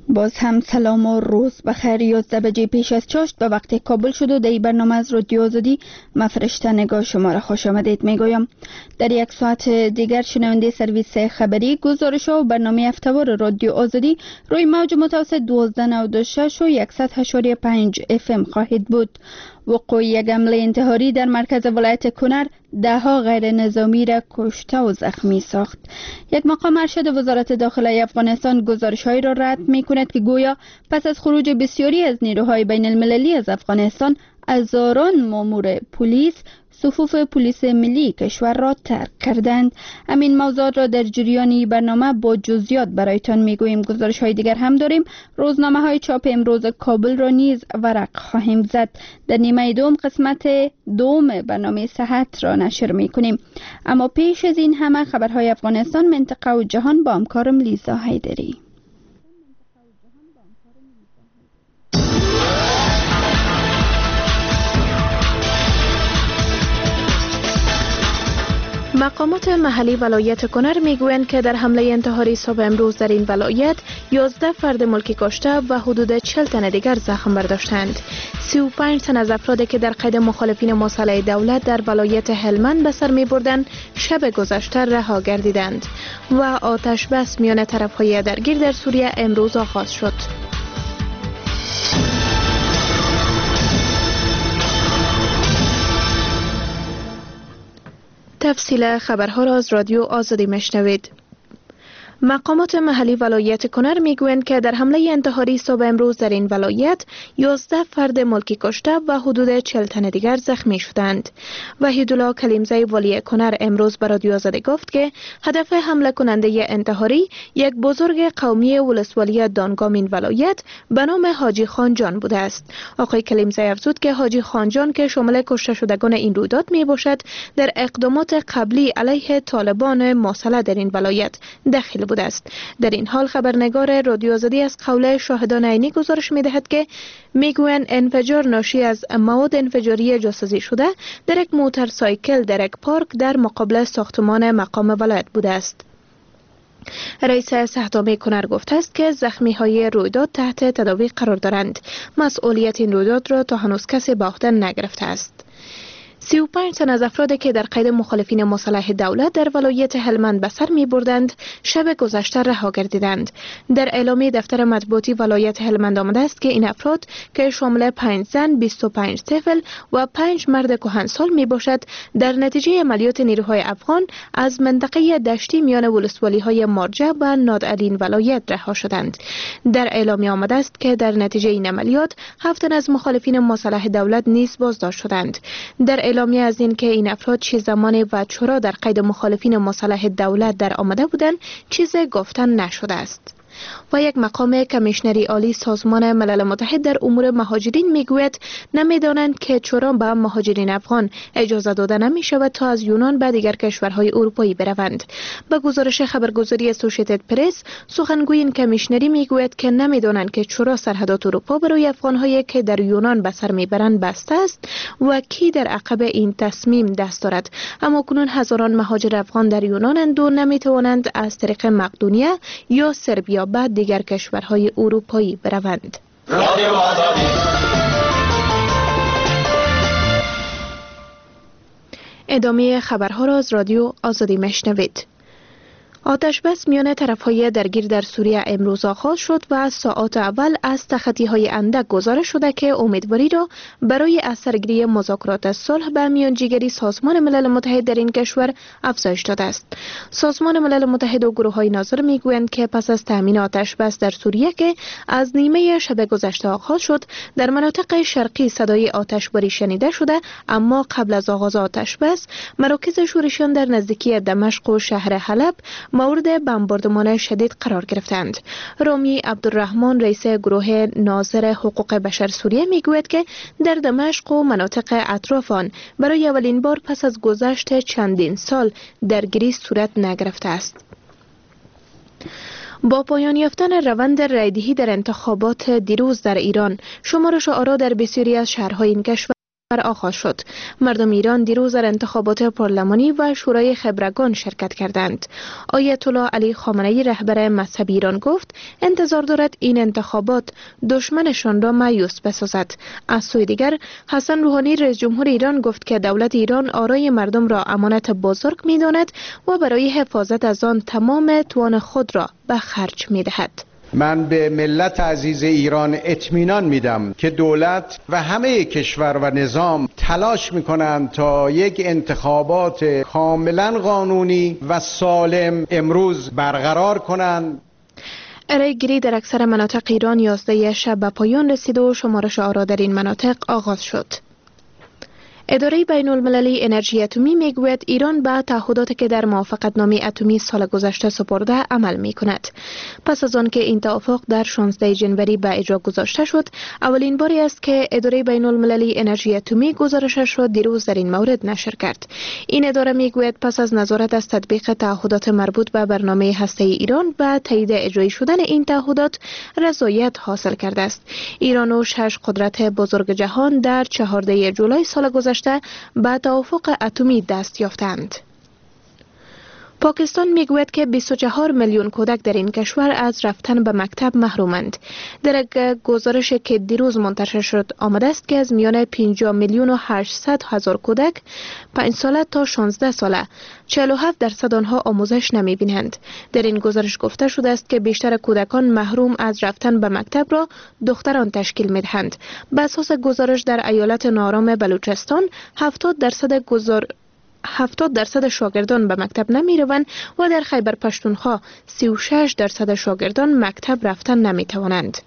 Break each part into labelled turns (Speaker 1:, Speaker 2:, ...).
Speaker 1: باز هم سلام و روز بخیر. 11 بجه پیش از چاشت به وقت کابل شد و در این برنامه از رادیو آزادی من فرشته نگاه شما را خوش آمدید میگویم. در یک ساعت دیگر شنونده سرویس خبری، گزارش و برنامه هفته‌وار رادیو آزادی روی موج متوسط 1296 و 100.5 FM خواهید بود. وقوع یک حمله انتحاری در مرکز ولایت کنر 10 غیر نظامی را کشته و زخمی ساخت. یک مقام ارشد وزارت داخله افغانستان گزارش‌هایی را رد می‌کند که گویا پس از خروج بسیاری از نیروهای بین المللی از افغانستان، هزاران مامور پلیس صفوف پلیس ملی کشور را ترک کردند. همین موضوعات را در جریان برنامه با جزئیات برایتان میگوییم. گزارش های دیگر هم داریم. روزنامه های چاپ امروز کابل را نیز ورق خواهیم زد. در نیمه دوم قسمت دوم برنامه صحت را نشر میکنیم. اما پیش از این همه خبرهای افغانستان، منطقه و جهان با همکارم لیزا حیدری.
Speaker 2: مقامات محلی ولایت کنر میگویند که در حمله انتحاری صبح امروز در این ولایت 11 فرد ملکی کشته و حدود 40 تن دیگر زخم برداشتند. 35 تن از افرادی که در قید مخالفین مسلح دولت در ولایت هلمند به سر می‌بردند شب گذشته رها گردیدند و آتش بس میان طرف‌های درگیر در سوریه امروز آغاز شد. تفصیل خبرها را از رادیو آزادی میشنوید. مقامات محلی ولایت کنر میگویند که در حمله انتحاری صبح امروز در این ولایت 11 فرد ملکی کشته و حدود 40 تن دیگر زخمی شدند. وحیدالله کلیمزی والی کنر امروز به رادیو آزادی گفت که هدف حمله کننده انتحاری یک بزرگ قومی ولسوالی دانگام این ولایت به نام حاجی خانجان بوده است. آقای کلیمزی افزود که حاجی خانجان که شامل کشته شدگان این رویداد می باشد، در اقدامات قبلی علیه طالبان مسلح در این ولایت دخیل بوده است. در این حال خبرنگار رادیو آزادی از قول شاهدان عینی گزارش می‌دهد که میگویند انفجار ناشی از مواد انفجاری جاسازی شده در یک موتورسایکل در یک پارک در مقابل ساختمان مقام ولایت بوده است. رئیس صحت‌عامه کنر گفته است که زخمی‌های رویداد تحت تداوی قرار دارند. مسئولیت این رویداد را تا هنوز کسی به عهده نگرفته است. 35 تن از افرادی که در قید مخالفین مسلح دولت در ولایت هلمند به سر می بردند شب گذشته رها گردیدند. در اعلامیه دفتر مطبوعاتی ولایت هلمند آمده است که این افراد که شامل 5 زن، 25 طفل و 5 مرد کهنسال می باشد، در نتیجه عملیات نیروهای افغان از منطقه دشتی میان ولسوالی‌های مارجه و نادعلین ولایت رها شدند. در اعلامیه آمده است که در نتیجه این عملیات 7 تن از مخالفین مسلح دولت نیز بازداشت شدند. در اعلامیه از این که این افراد چه زمان و چرا در قید مخالفین مسلح دولت در آمده بودند چیزی گفتن نشده است. و یک مقام کمیشنری عالی سازمان ملل متحد در امور مهاجرین میگوید نمیدانند که چرا به مهاجرین افغان اجازه داده نمی شود تا از یونان به دیگر کشورهای اروپایی بروند. به گزارش خبرگزاری اسوسییتد پرس، سخنگوی این کمیشنری میگوید که نمیدانند که چرا سرحدات اروپا برای افغانهایی که در یونان به سر میبرند بسته است و کی در عقب این تصمیم دست دارد. اما کنون هزاران مهاجر افغان در یونانند و نمیتوانند از طریق مقدونیه یا سربیا بعد دیگر کشورهای اروپایی بروند. ادامه خبرها را از رادیو آزادی میشنوید. آتش بس میان طرفهای درگیر در سوریه امروز آغاز شد و از ساعات اول از تخطی‌های اندک گزارش شده که امیدواری را برای اثرگیری مذاکرات صلح به میانجیگری سازمان ملل متحد در این کشور افزایش داده است. سازمان ملل متحد و گروه‌های ناظر میگویند که پس از تامین آتش بس در سوریه که از نیمه شب گذشته آغاز شد، در مناطق شرقی صدای آتشباری شنیده شده، اما قبل از آغاز آتش بس مراکز شورشیان در نزدیکی دمشق و شهر حلب مورد بمباردمان شدید قرار گرفتند. رامی عبدالرحمن رئیس گروه ناظر حقوق بشر سوریه میگوید که در دمشق و مناطق اطراف آن برای اولین بار پس از گذشت چندین سال درگیری صورت نگرفته است. با پایان یافتن روند رایدهی در انتخابات دیروز در ایران، شمارش آرا در بسیاری از شهرهای این کشور آغاز شد. مردم ایران دیروز در انتخابات پارلمانی و شورای خبرگان شرکت کردند. آیت الله علی خامنه‌ای رهبر مذهبی ایران گفت انتظار دارد این انتخابات دشمنشان را مایوس بسازد. از سوی دیگر حسن روحانی رئیس جمهور ایران گفت که دولت ایران آرای مردم را امانت بزرگ می‌داند و برای حفاظت از آن تمام توان خود را به خرج می‌دهد.
Speaker 3: من به ملت عزیز ایران اطمینان میدم که دولت و همه کشور و نظام تلاش میکنند تا یک انتخابات کاملا قانونی و سالم امروز برقرار کنند.
Speaker 2: رای گیری در اکثر مناطق ایران 11 شب به پایان رسید و شمارش آرا در این مناطق آغاز شد. اداره بین المللی انرژی اتمی میگوید ایران به تعهداتی که در موافقتنامه اتمی سال گذشته سپرده عمل می کند. پس از آن که این توافق در 16 جنوری به اجرا گذاشته شد، اولین باری است که اداره بین المللی انرژی اتمی گزارشش را دیروز در این مورد نشر کرد. این اداره میگوید پس از نظارت از تطبیق تعهدات مربوط به برنامه هسته‌ای ایران و تایید اجرایی شدن این تعهدات رضایت حاصل کرده است. ایران و 6 قدرت بزرگ جهان در 14 جولای سال گذشته به توافق اتمی دست یافتند. پاکستان میگوید که 24 میلیون کودک در این کشور از رفتن به مکتب محرومند. در یک گزارش که دیروز منتشر شد آمده است که از میان 50 میلیون و 800 هزار کودک 5 ساله تا 16 ساله 47% آنها آموزش نمی بینند. در این گزارش گفته شده است که بیشتر کودکان محروم از رفتن به مکتب را دختران تشکیل می دهند. به اساس گزارش در ایالت نارام بلوچستان 70% شاگردان به مکتب نمی روند و در خیبر پشتونخوا 36% شاگردان مکتب رفتن نمی توانند.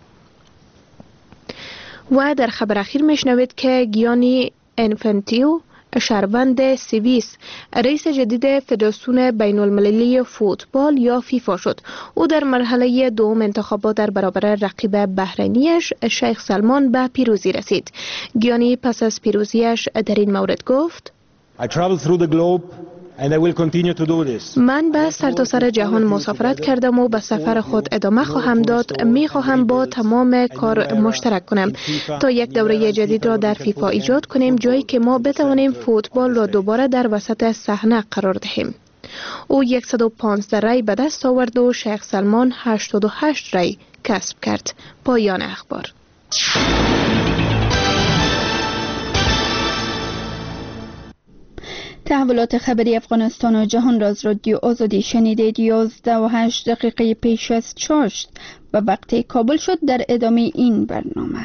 Speaker 2: و در خبر اخیر می شنوید که گیانی انفنتیو شهروند سوئیس رئیس جدید فدراسیون بین المللی فوتبال یا فیفا شد. او در مرحله دوم انتخابات در برابر رقیب بحرینیش شیخ سلمان به پیروزی رسید. گیانی پس از پیروزیش در این مورد گفت من به سرتاسر جهان مسافرت کردم و به سفر خود ادامه خواهم داد. می خواهم با تمام کار مشترک کنم تا یک دوره جدید را در فیفا ایجاد کنیم، جایی که ما بتوانیم فوتبال را دوباره در وسط صحنه قرار دهیم. او 115 رای به دست آورد و شیخ سلمان 88 رای کسب کرد. پایان اخبار.
Speaker 1: تحولات خبری افغانستان و جهان را از رادیو آزادی شنیدید. 11:08 پیش از چاشت و وقت کابل شد. در ادامه این برنامه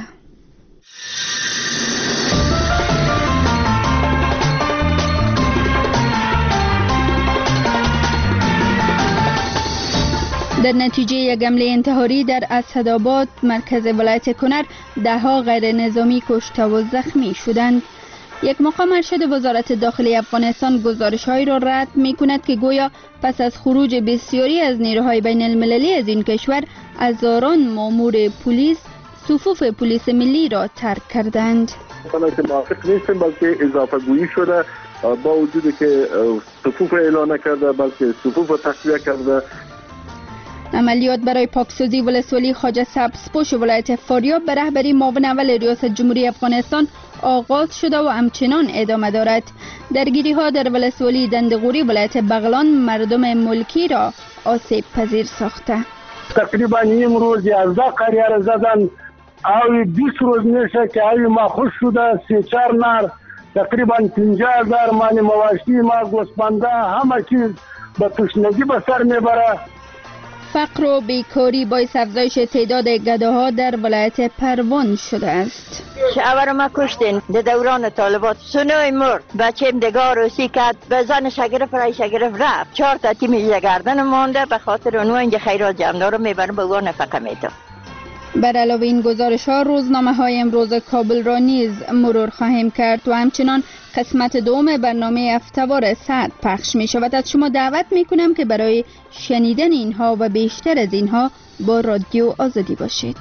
Speaker 1: در نتیجه یک حمله انتحاری در اسدآباد مرکز ولایت کنر 10 غیر نظامی کشته و زخمی شدند. یک مقام ارشد وزارت داخلی افغانستان گزارش‌هایی را رد می‌کند که گویا پس از خروج بسیاری از نیروهای بین المللی از این کشور هزاران مامور پلیس صفوف پلیس ملی را ترک کردند.
Speaker 4: که موافق نیستیم، بلکه اضافه گویی شده با وجودی که صفوف اعلان کرده، بلکه صفوف تقویه کرده.
Speaker 1: عملیات برای پاکسازی ولسوالی خواجه سبزپوش ولایت فاریاب به رهبری معاون اول ریاست جمهوری افغانستان آغاز شده و همچنان ادامه دارد. درگیری ها در ولسوالی دندقوری ولایت بغلان مردم ملکی را آسیب پذیر ساخته.
Speaker 5: تقریبا امروز 11 قریه را زدن. او 20 روز میشه که او مخوش شده. 3-4 نر تقریبا 50,000 مال مواشی ما گوسفنده همه چیز به تشنگی به سر میبره.
Speaker 1: فقر و بیکاری باعث افزایش تعداد گداها در ولایت پروان شده است.
Speaker 6: شعور ما کشتین در دوران طالبات. سنوی مرد، بچه‌م دگار و سیکت به زن شگرف رای شگرف رفت. 4 تا تیم گردن مانده به خاطر اونو اینجا خیرات جمعدار میبرن به اون نفقه میده.
Speaker 1: بر علاوه این گزارش ها روزنامه های امروز کابل را نیز مرور خواهیم کرد و همچنان قسمت دوم برنامه افتوار سعد پخش می شود. از شما دعوت می کنم که برای شنیدن اینها و بیشتر از اینها با رادیو آزادی باشید.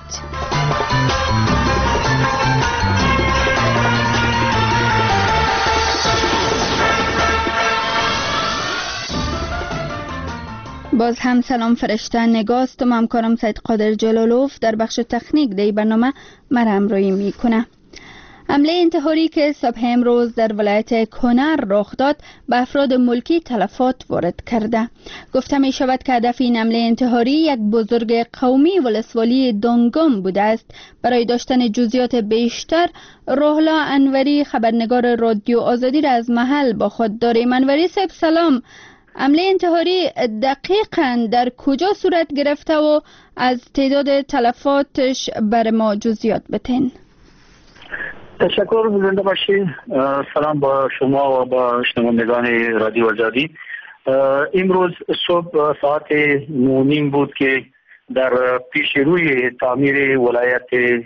Speaker 1: باز هم سلام فرشته نگاست و همکارم سید قادر جلالوف در بخش تکنیک دی برنامه مرا همراهی میکنه. حمله انتحاری که صبح امروز در ولایت کنر رخ داد به افراد ملکی تلفات وارد کرده. گفته می شود که هدف این حمله انتحاری یک بزرگ قومی ولسوالی دانگام بوده است. برای داشتن جزئیات بیشتر روحلا انوری خبرنگار رادیو آزادی را از محل با خود داریم. انوری صاحب سلام. حمله انتحاری دقیقاً در کجا صورت گرفته و از تعداد تلفاتش بر ما جزئیات بتین؟
Speaker 7: تشکر، زنده باشید. سلام با شما و با شنوندگان رادیو آزادی. امروز صبح ساعت 9:30 بود که در پیش روی تعمیر ولایت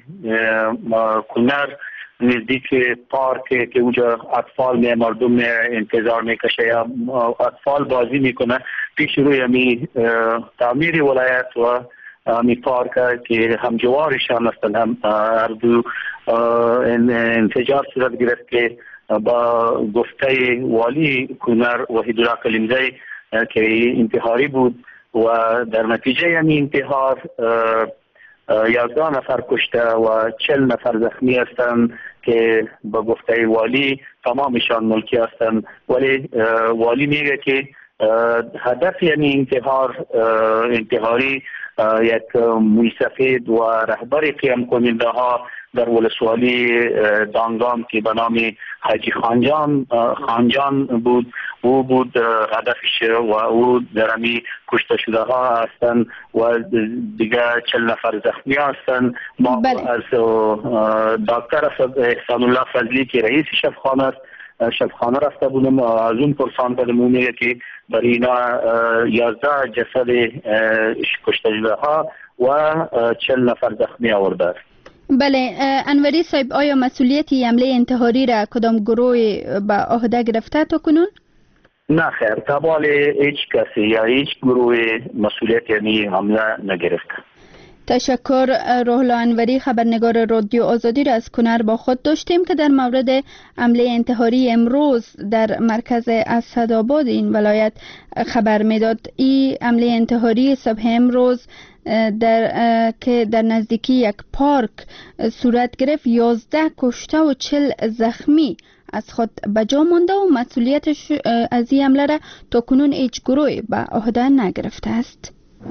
Speaker 7: کنر نزدیک پارک که اونجا اطفال مردم انتظار میکشه یا اطفال بازی میکنه، پیش روی همی تعمیر ولایت و همی پارک که همجوارش هم هستن، هم هر دو انفجار صورت گرفت که با گفته والی کنر وحیدالله کلیمزی که انتحاری بود و در نتیجه همین انتحار 11 نفر کشته و 40 نفر زخمی هستند که با گفته والی تمامشان ملکی هستند. ولی والی میگه که هدف یعنی انتحاری یک موسفید و رهبر قیام کننده ها در ولسوالی دانگام که به نام حاجی خانجان بود، او بود هدفش و او در همی کشته شده ها هستند و دیگه 40 نفر زخمی هستند. ما از دکتر احسان الله فضلی که رئیس شفخانه رفته بودم، از اون پرسان کردم، اون میگه که برای اینا 11 جسد کشته شده ها و 40 نفر زخمی آورده است.
Speaker 1: بله انوری صاحب، آیا مسئولیتی حمله انتحاری را کدام گروه به عهده گرفته تا کنون؟
Speaker 7: نه خیر، تبال هیچ کسی یا هیچ گروه مسئولیت یعنی حمله نگرفته.
Speaker 1: تشکر. روحلا انوری خبرنگار رادیو آزادی را از کنر با خود داشتیم که در مورد حمله انتحاری امروز در مرکز اسدآباد این ولایت خبر میداد. این حمله انتحاری صبح امروز که در نزدیکی یک پارک صورت گرفت 11 کشته و 40 زخمی از خود بجا مانده و مسئولیتش از این حمله را تا کنون هیچ گروهی به عهده نگرفته است.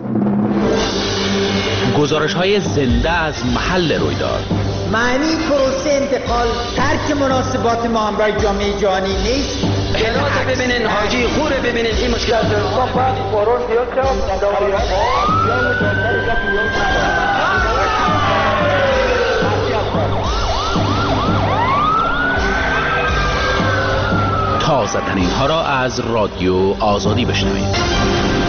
Speaker 8: گزارش‌های زنده از محل رویداد.
Speaker 9: معنی پروسه انتقال ترک مناسبات ما همراه جامعه جهانی نیست.
Speaker 10: جنازه ببینین، حاجی خوره ببینین، این مشکلات
Speaker 8: تازه ترین ها را از رادیو آزادی بشنوید.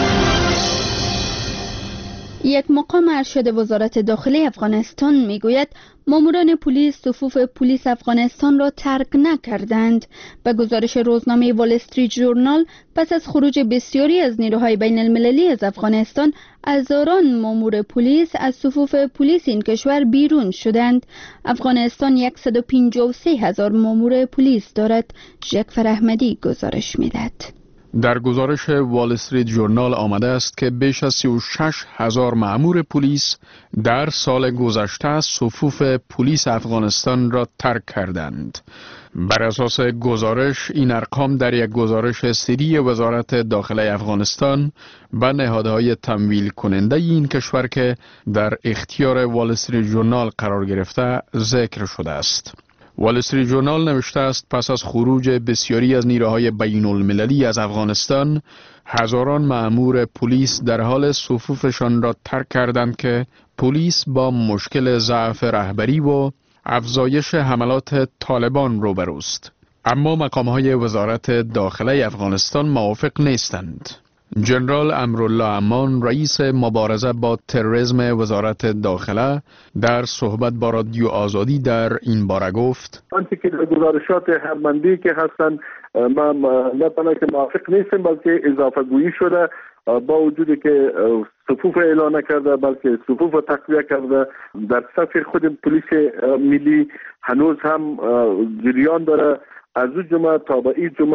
Speaker 1: یک مقام ارشد وزارت داخلی افغانستان میگوید ماموران پلیس صفوف پلیس افغانستان را ترک نکردند. به گزارش روزنامه وال استریت ژورنال، پس از خروج بسیاری از نیروهای بین المللی از افغانستان، هزاران مامور پلیس از صفوف پلیس این کشور بیرون شدند. افغانستان 153,000 مامور پلیس دارد. ژکفر احمدی گزارش میدهد.
Speaker 11: در گزارش وال استریت ژورنال آمده است که بیش از 36,000 مأمور پلیس در سال گذشته از صفوف پلیس افغانستان را ترک کردند. بر اساس گزارش، این ارقام در یک گزارش سری وزارت داخلی افغانستان به نهادهای تمویل کننده این کشور که در اختیار وال استریت ژورنال قرار گرفته ذکر شده است. وال استریت ژورنال نوشته است پس از خروج بسیاری از نیروهای بین المللی از افغانستان، هزاران مأمور پلیس در حال صفوفشان را ترک کردند که پلیس با مشکل ضعف رهبری و افزایش حملات طالبان روبروست. اما مقام‌های وزارت داخلی افغانستان موافق نیستند. جنرال امرالله امان، رئیس مبارزه با تروریسم وزارت داخله، در صحبت با رادیو آزادی در این باره گفت:
Speaker 4: آنچه که گزارشات هرمندی که هستند ما نه تنها که موافق نیستیم بلکه اضافه گویی شده، با وجودی که صفوف اعلان نکرده بلکه صفوف تقویه کرده. در صف خود پلیس ملی هنوز هم جریان داره. از اون جمعه تا به این جمعه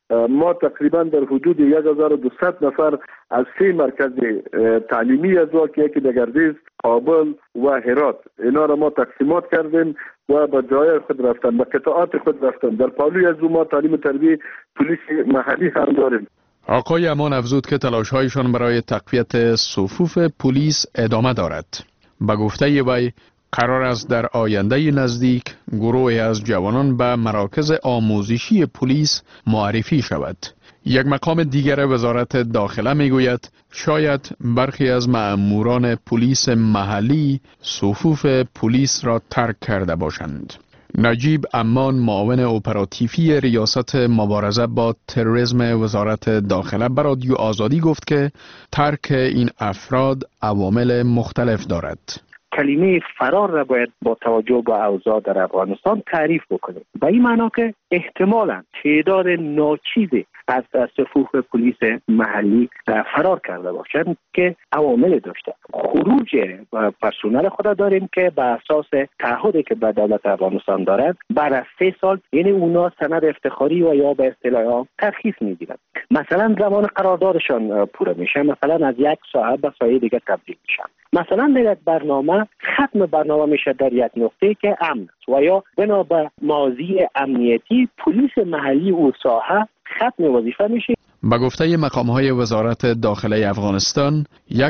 Speaker 4: ما تقریبا در حدود 1200 نفر از 3 مرکز تعلیمی از که یکی در گردیز، کابل و هرات، اینا را ما تقسیمات کردیم و به جای خود رفتن، به قطاعات خود رفتن. در پالوی از ما تعلیم تربیت پلیس محلی هم داریم.
Speaker 11: آقای امان افزود که تلاش‌هایشان برای تقویت صفوف پلیس ادامه دارد. به گفته وی قرار است در آینده نزدیک گروهی از جوانان به مراکز آموزشی پلیس معرفی شود. یک مقام دیگر وزارت داخله میگوید شاید برخی از مأموران پلیس محلی صفوف پلیس را ترک کرده باشند. نجیب امان، معاون اپراتیفی ریاست مبارزه با تروریسم وزارت داخله به رادیو آزادی گفت که ترک این افراد عوامل مختلف دارد.
Speaker 12: کلمه فرار را باید با توجه به اوضاع در افغانستان تعریف بکنیم. به این معنا که احتمالاً تعداد ناچیزی از صفوف پلیس محلی فرار کرده باشند که عوامل داشته. خروج پرسنل خود داریم که به اساس تعهدی که به دولت افغانستان دارد بعد از 3 سال یعنی اونا سند افتخاری و یا به اصطلاح ترخیص میگیرند. مثلا زمان قراردادشان پوره میشه، مثلا از یک ساعت به ساعت دیگه تبدیل میشن. مثلا در یک برنامه ختم برنامه میشه در یک نقطه که امن و یا بنا به ماضی امنیتی پلیس محلی او ساحه ختم وظیفه میشه.
Speaker 11: به گفته مقام‌های وزارت داخله افغانستان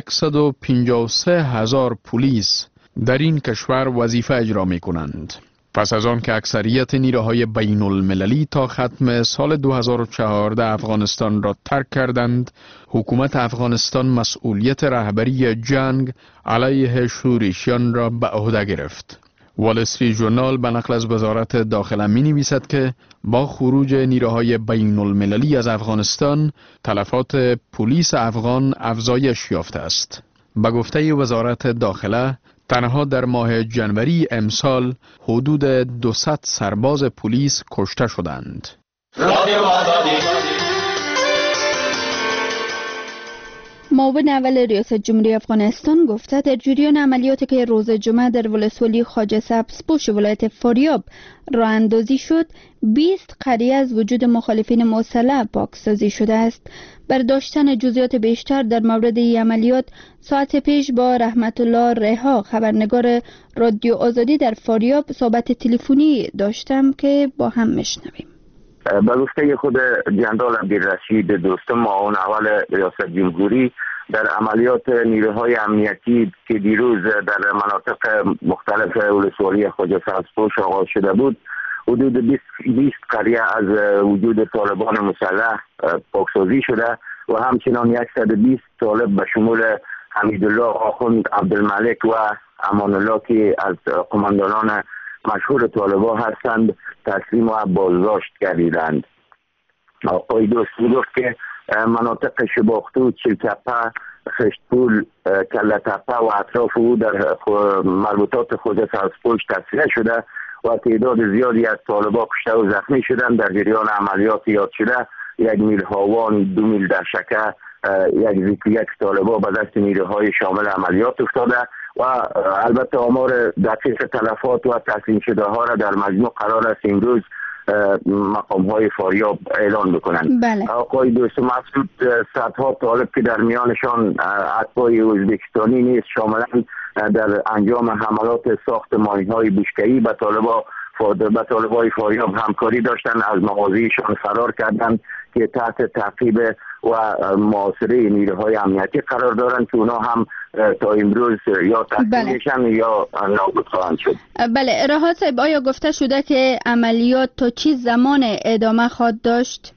Speaker 11: 153,000 پلیس در این کشور وظیفه اجرا می‌کنند. پس از آن که اکثریت نیروهای بین المللی تا ختم سال 2014 افغانستان را ترک کردند، حکومت افغانستان مسئولیت رهبری جنگ علیه شورشیان را به عهده گرفت. وال استریت ژورنال به نقل از وزارت داخله می نویسد که با خروج نیروهای بین المللی از افغانستان تلفات پلیس افغان افزایش یافته است. به گفته وزارت داخله تنها در ماه جنوری امسال حدود 200 سرباز پلیس کشته شدند.
Speaker 1: معاون اول ریاست جمهوری افغانستان گفته در جریان عملیاتی که روز جمعه در ولسوالی خواجه سبزپوش ولایت فاریاب راه اندازی شد، 20 قریه از وجود مخالفین مسلح پاکسازی شده است. برداشتن جزئیات بیشتر در مورد این عملیات ساعت پیش با رحمت الله رها، خبرنگار رادیو آزادی در فاریاب، صحبت تلفنی داشتم که با هم میشنویم.
Speaker 13: به گفته خود جنرال عبدالرشید دوستم، معاون اول ریاست جمهوری، در عملیات نیروهای امنیتی که دیروز در مناطق مختلف ولسوالی خواجه سبزپوش آغاز شده بود، حدود 20 قریه از وجود طالبان مسلح پاکسازی شده و همچنان 120 طالب به شمول حمیدالله آخوند عبدالملک و امان الله که از قماندانان مشهور طالبا هستند تسلیم و بازداشت گردیدند. آقای دوست گفت که مناطق شباختو، چلتپه، خشتپول، کلتپه و اطراف او در مربوطات خواجه سبزپوش تصفیه شده و تعداد زیادی از طالبا کشته و زخمی شدند. در جریان عملیات یاد شده 1 میل هاوان، 2 میل دشکه، 1 طالبا به دست نیروهای شامل عملیات افتاده و البته آمار دقیق تلفات و تسلیم شده ها را در مجموع قرار است امروز مقام های فاریاب اعلان بکنند.
Speaker 1: بله.
Speaker 13: آقای دوست مسعود، صدها طالب که در میانشان اتباع ازبکستانی نیست شاملا در انجام حملات ساخت ماین‌های بوشکه‌ای به طالبای فاریاب همکاری داشتند، از مغازه‌شان فرار کردند که تحت تعقیب و محاصره نیروهای امنیتی قرار دارند که اونا هم تا امروز یا تحصیل میشن یا نابود خواهند شد.
Speaker 1: بله، رها صاحب، آیا گفته شده که عملیات تا چه زمان ادامه خواهد داشت؟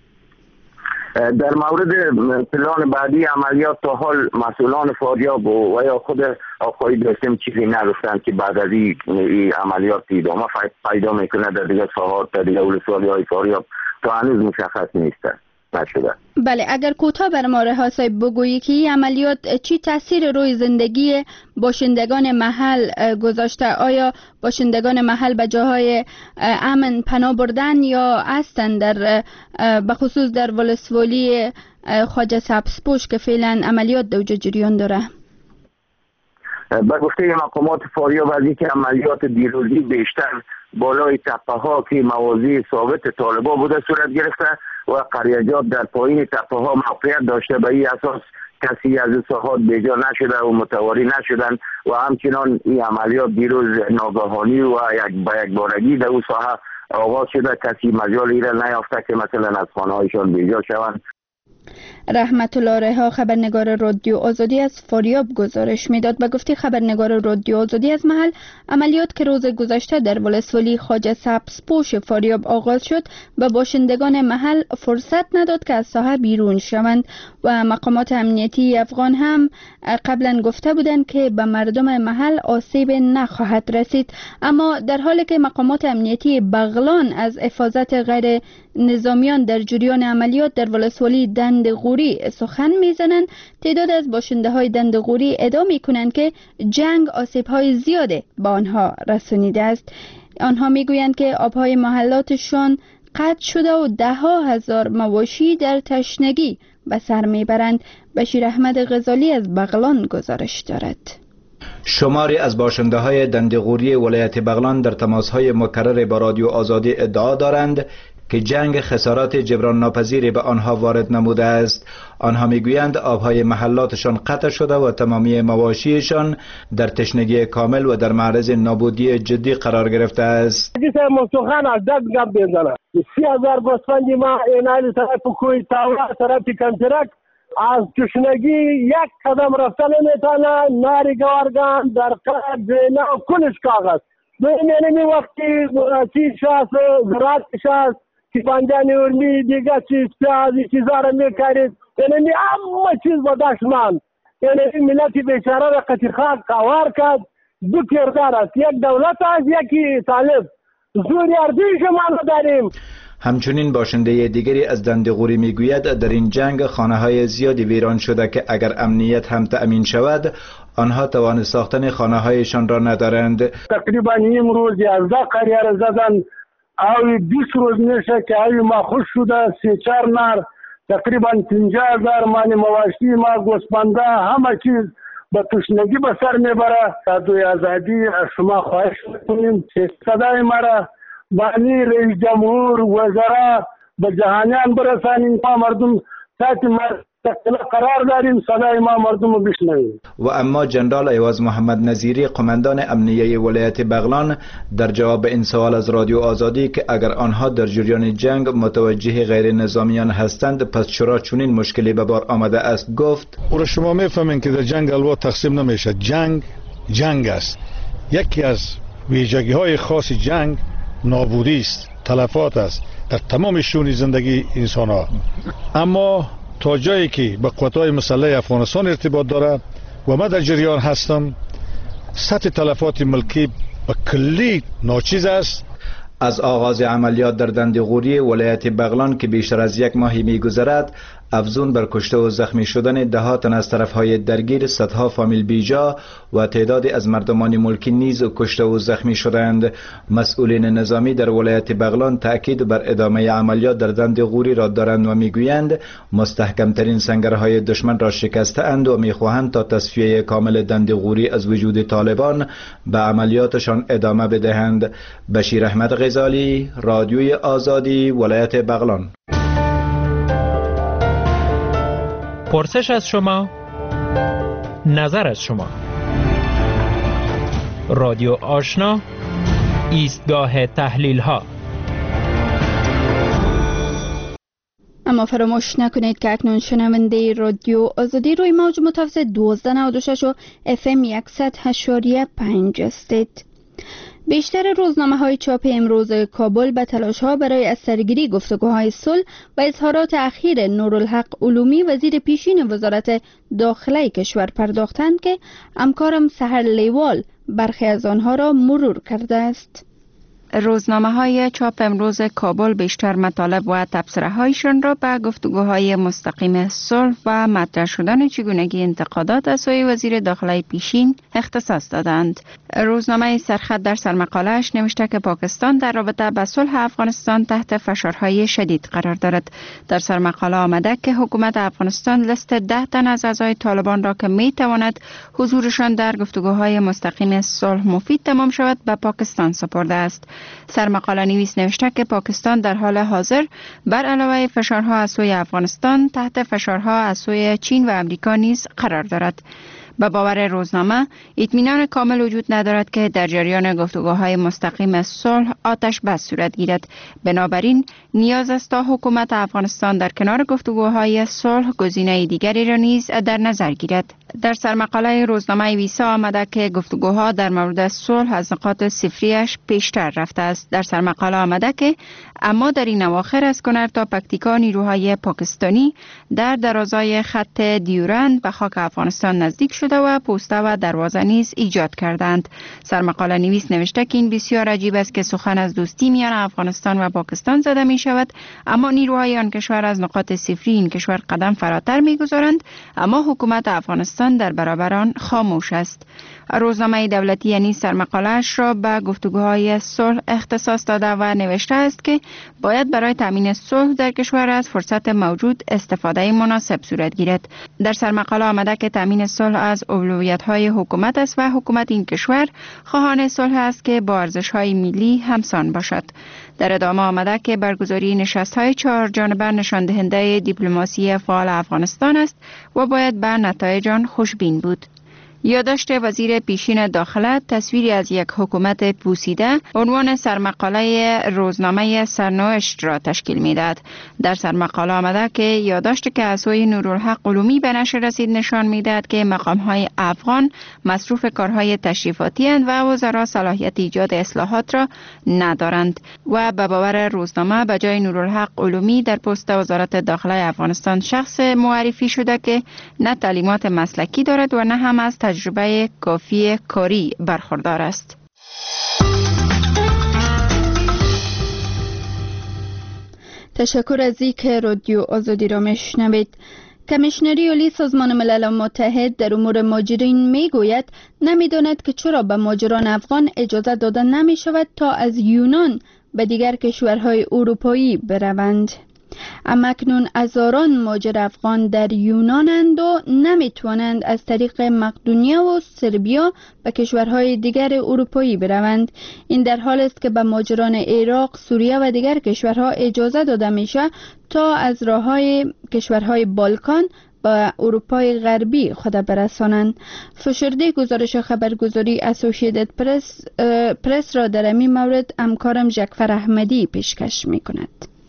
Speaker 13: در مورد پلان بعدی عملیات تا حال مسئولان فاریاب و یا خود آقای دوستم چیزی نگفتند که بعد از این عملیات ادامه پیدا میکنه در دیگر ساحات، در دیگر ولسوالی های فاریاب تا هنوز مشخص نیسته نشده.
Speaker 1: بله، اگر کوتاه بر ما رها صاحب بگویی که این عملیات چی تاثیر روی زندگی باشندگان محل گذاشته؟ آیا باشندگان محل به جاهای امن پناه بردن یا هستند در بخصوص در ولسوالی خواجه سبزپوش که فعلا عملیات در جریان داره؟
Speaker 13: به گفته مقامات فاریاب از اینکه عملیات دیروزی بیشتر بالای تپه ها که مواضع ثابت طالبان بوده صورت گرفته و قریجات در پایین تپه ها موقعیت داشته. به این اساس کسی از ساحات بیجا نشده و متواری نشدن و همچنان این عملیات دیروز ناگهانی و یک بارگی در اون ساحه آغاز شده. کسی مجال ایره نیافته که مثلا از خانه هایشان بیجا شوند.
Speaker 1: رحمت الله رها خبرنگار رادیو آزادی از فاریاب گزارش میداد و گفتی خبرنگار رادیو آزادی از محل عملیات که روز گذشته در ولسوالی خواجه سبزپوش فاریاب آغاز شد و باشندگان محل فرصت نداد که از ساحه بیرون شوند و مقامات امنیتی افغان هم قبلا گفته بودند که به مردم محل آسیب نخواهد رسید، اما در حالی که مقامات امنیتی بغلان از افاظت غیر نظامیان در جریان عملیات در ولسوالی دندغوری سخن میزنند، تعداد از باشنده های دندغوری ادعا میکنند که جنگ آسیب های زیاده به آنها رسانیده است. آنها میگویند که آبهای محلاتشان قطع شده و ده ها هزار مواشی در تشنگی به سر میبرند. بشیر احمد غزالی از بغلان گزارش دارد.
Speaker 14: شماری از باشنده های دندغوری ولایت بغلان در تماس های مکرر با رادیو آزادی ادعا دارند که جنگ خسارات جبران ناپذیری به آنها وارد نموده است. آنها میگویند آبهای محلاتشان قطع شده و تمامی مواشیشان در تشنگی کامل و در معرض نابودی جدی قرار گرفته است.
Speaker 5: سخن از دست گپ بزنم 30,000 گوسفند ما اینال طرف کوی تاولا طرف کمترک از تشنگی یک قدم رفتن نمیتونه. ناری گوارگان در قرد زینا و کلش کاغذ بینمی وقتی چیز شاست زراعت شاست که پنجانی ارمی دیگه چیز پیازی چیزا را میکارید. یعنی همه چیز با دشمن، یعنی ملتی بیچاره را قطی خاک قوار کرد. دو کردار است، یک دولت است یکی طالب. زوری اردوی شما داریم.
Speaker 14: همچنین باشنده دیگری از دندغوری میگوید در این جنگ خانه های زیادی ویران شده که اگر امنیت هم تأمین شود آنها توان ساختن خانه هایشان را ندارند.
Speaker 5: تقریبا نیم روز 11 قریه را زدن، او 20 روز میشه که اوی ما خوش شده 3-4 نر تقریبا 50,000 مانی مواشی ما گوسفنده همه چیز به تشنگی به سر میبره. دوی آزادی از شما خواهش میکنیم که صدای مرا بانی رئیس جمهور وزرا به جهانیان برسانیم. ما مردم تحت قرار داریم، صدای ما مردم رو بشنویم.
Speaker 14: و اما جنرال ایواز محمد نظیری قماندان امنیه ولایت بغلان در جواب این سوال از رادیو آزادی که اگر آنها در جریان جنگ متوجه غیر نظامیان هستند پس چرا چنین مشکلی به بار آمده است گفت
Speaker 15: او شما میفهمین که در جنگ الوا تقسیم نمیشه. جنگ است. یکی از ویژگی های خاص جنگ نابودی است، تلفات است در تمام شون زندگی انسان ها. اما تا جایی که به قوت‌های مسلح افغانستان ارتباط داره و من در جریان هستم سطح تلفات ملکی به کلی ناچیز است.
Speaker 14: از آغاز عملیات در دندغوری ولایت بغلان که بیشتر از یک ماهی می‌گذرد افزون بر کشته و زخمی شدن ده تن از طرفهای درگیر، صدها فامیل بیجا و تعدادی از مردمان ملکی نیز کشته و زخمی شدند. مسئولین نظامی در ولایت بغلان تأکید بر ادامه عملیات در دندغوری را دارند و میگویند مستحکمترین سنگرهای دشمن را شکسته‌اند و میخواهند تا تصفیه کامل دندغوری از وجود طالبان به عملیاتشان ادامه بدهند. بشیر احمد غزالی، رادیوی آزادی، ولایت بغلان.
Speaker 8: پرسش از شما، نظر از شما. رادیو آشنا، ایستگاه تحلیل ها.
Speaker 1: اما فراموش نکنید که اکنون شنونده رادیو آزادی روی موج متوسط 1296 و FM 100.5 هستید. بیشتر روزنامه‌های چاپ امروز کابل به تلاش‌ها برای از سرگیری گفتگوهای صلح و اظهارات اخیر نورالحق علومی وزیر پیشین وزارت داخله کشور پرداختند که همکارم سحر لیوال برخی از آنها را مرور کرده است.
Speaker 16: روزنامه‌های چاپ امروز کابل بیشتر مطالب و تبصره‌هایشان را به گفتگوهای مستقیم صلح و مطرح شدن چگونگی انتقادات از سوی وزیر داخله پیشین اختصاص دادند. روزنامه سرخط در سرمقاله‌اش نوشته که پاکستان در رابطه با صلح افغانستان تحت فشارهای شدید قرار دارد. در سرمقاله آمده که حکومت افغانستان لیست 10 تن از اعضای طالبان را که می‌تواند حضورشان در گفتگوهای مستقیم صلح مفید تمام شود به پاکستان سپرده است. سرمقاله نویس نوشته که پاکستان در حال حاضر بر علاوه فشارها از سوی افغانستان تحت فشارها از سوی چین و امریکا نیز قرار دارد. به باور روزنامه اطمینان کامل وجود ندارد که در جریان گفتگوهای مستقیم صلح آتش بس صورت گیرد. بنابراین نیاز است تا حکومت افغانستان در کنار گفتگوهای صلح گزینه دیگری را نیز در نظر گیرد. در سرمقاله روزنامه ویسا آمده که گفتگوها در مورد صلح از نقاط صفریش پیشتر رفته است. در سرمقاله آمده که اما در این اواخر از کنر تا پکتیکا نیروهای پاکستانی در درازای خط دیورند به خاک افغانستان نزدیک شده و پوسته و دروازه نیز ایجاد کردند. سرمقاله نویس نوشته که این بسیار عجیب است که سخن از دوستی میان افغانستان و پاکستان زده می شود، اما نیروهای آن کشور از نقاط صفری این کشور قدم فراتر می گذارند، اما حکومت افغانستان در برابر آن خاموش است. روزنامه دولتی یعنی سرمقاله‌اش را به گفتگوهای صلح اختصاص داده و نوشته است که باید برای تامین صلح در کشور از فرصت موجود استفاده مناسب صورت گیرد. در سرمقاله آمده که تامین صلح از اولویت‌های حکومت است و حکومت این کشور خواهان صلح است که با ارزش‌های ملی همسان باشد. در ادامه آمده که برگزاری نشست‌های 4 جانبه نشان دهنده دیپلماسی فعال افغانستان است و باید به نتایج آن خوشبین بود. یادداشت وزیر پیشین داخله تصویری از یک حکومت پوسیده عنوان سرمقاله روزنامه سرنوشت را تشکیل می‌دهد. در سرمقاله آمده که یادداشت که از سوی نورالحق علومی به نشر رسید نشان می‌دهد که مقام‌های افغان مصروف کارهای تشریفاتی اند و وزرا صلاحیت ایجاد اصلاحات را ندارند و به باور روزنامه به جای نورالحق علومی در پست وزارت داخله افغانستان شخص معرفی شده که نه تعلیمات مسلکی دارد و نه هم از تجربه کافی کاری برخوردار است.
Speaker 1: تشکر از اینکه رادیو آزادی را میشنوید. کمیشنری عالی سازمان ملل متحد در امور مهاجرین میگوید نمیداند که چرا به مهاجران افغان اجازه داده نمی شود تا از یونان به دیگر کشورهای اروپایی بروند. اما اکنون هزاران مهاجر افغان در یونانند و نمیتوانند از طریق مقدونیه و سربیا به کشورهای دیگر اروپایی بروند. این در حال است که به مهاجران عراق، سوریه و دیگر کشورها اجازه داده میشه تا از راههای کشورهای بالکان به اروپای غربی خود برسانند. فشرده گزارش خبرگزاری اسوسییتد پرس را در این مورد همکارم جعفر احمدی پیشکش میکند.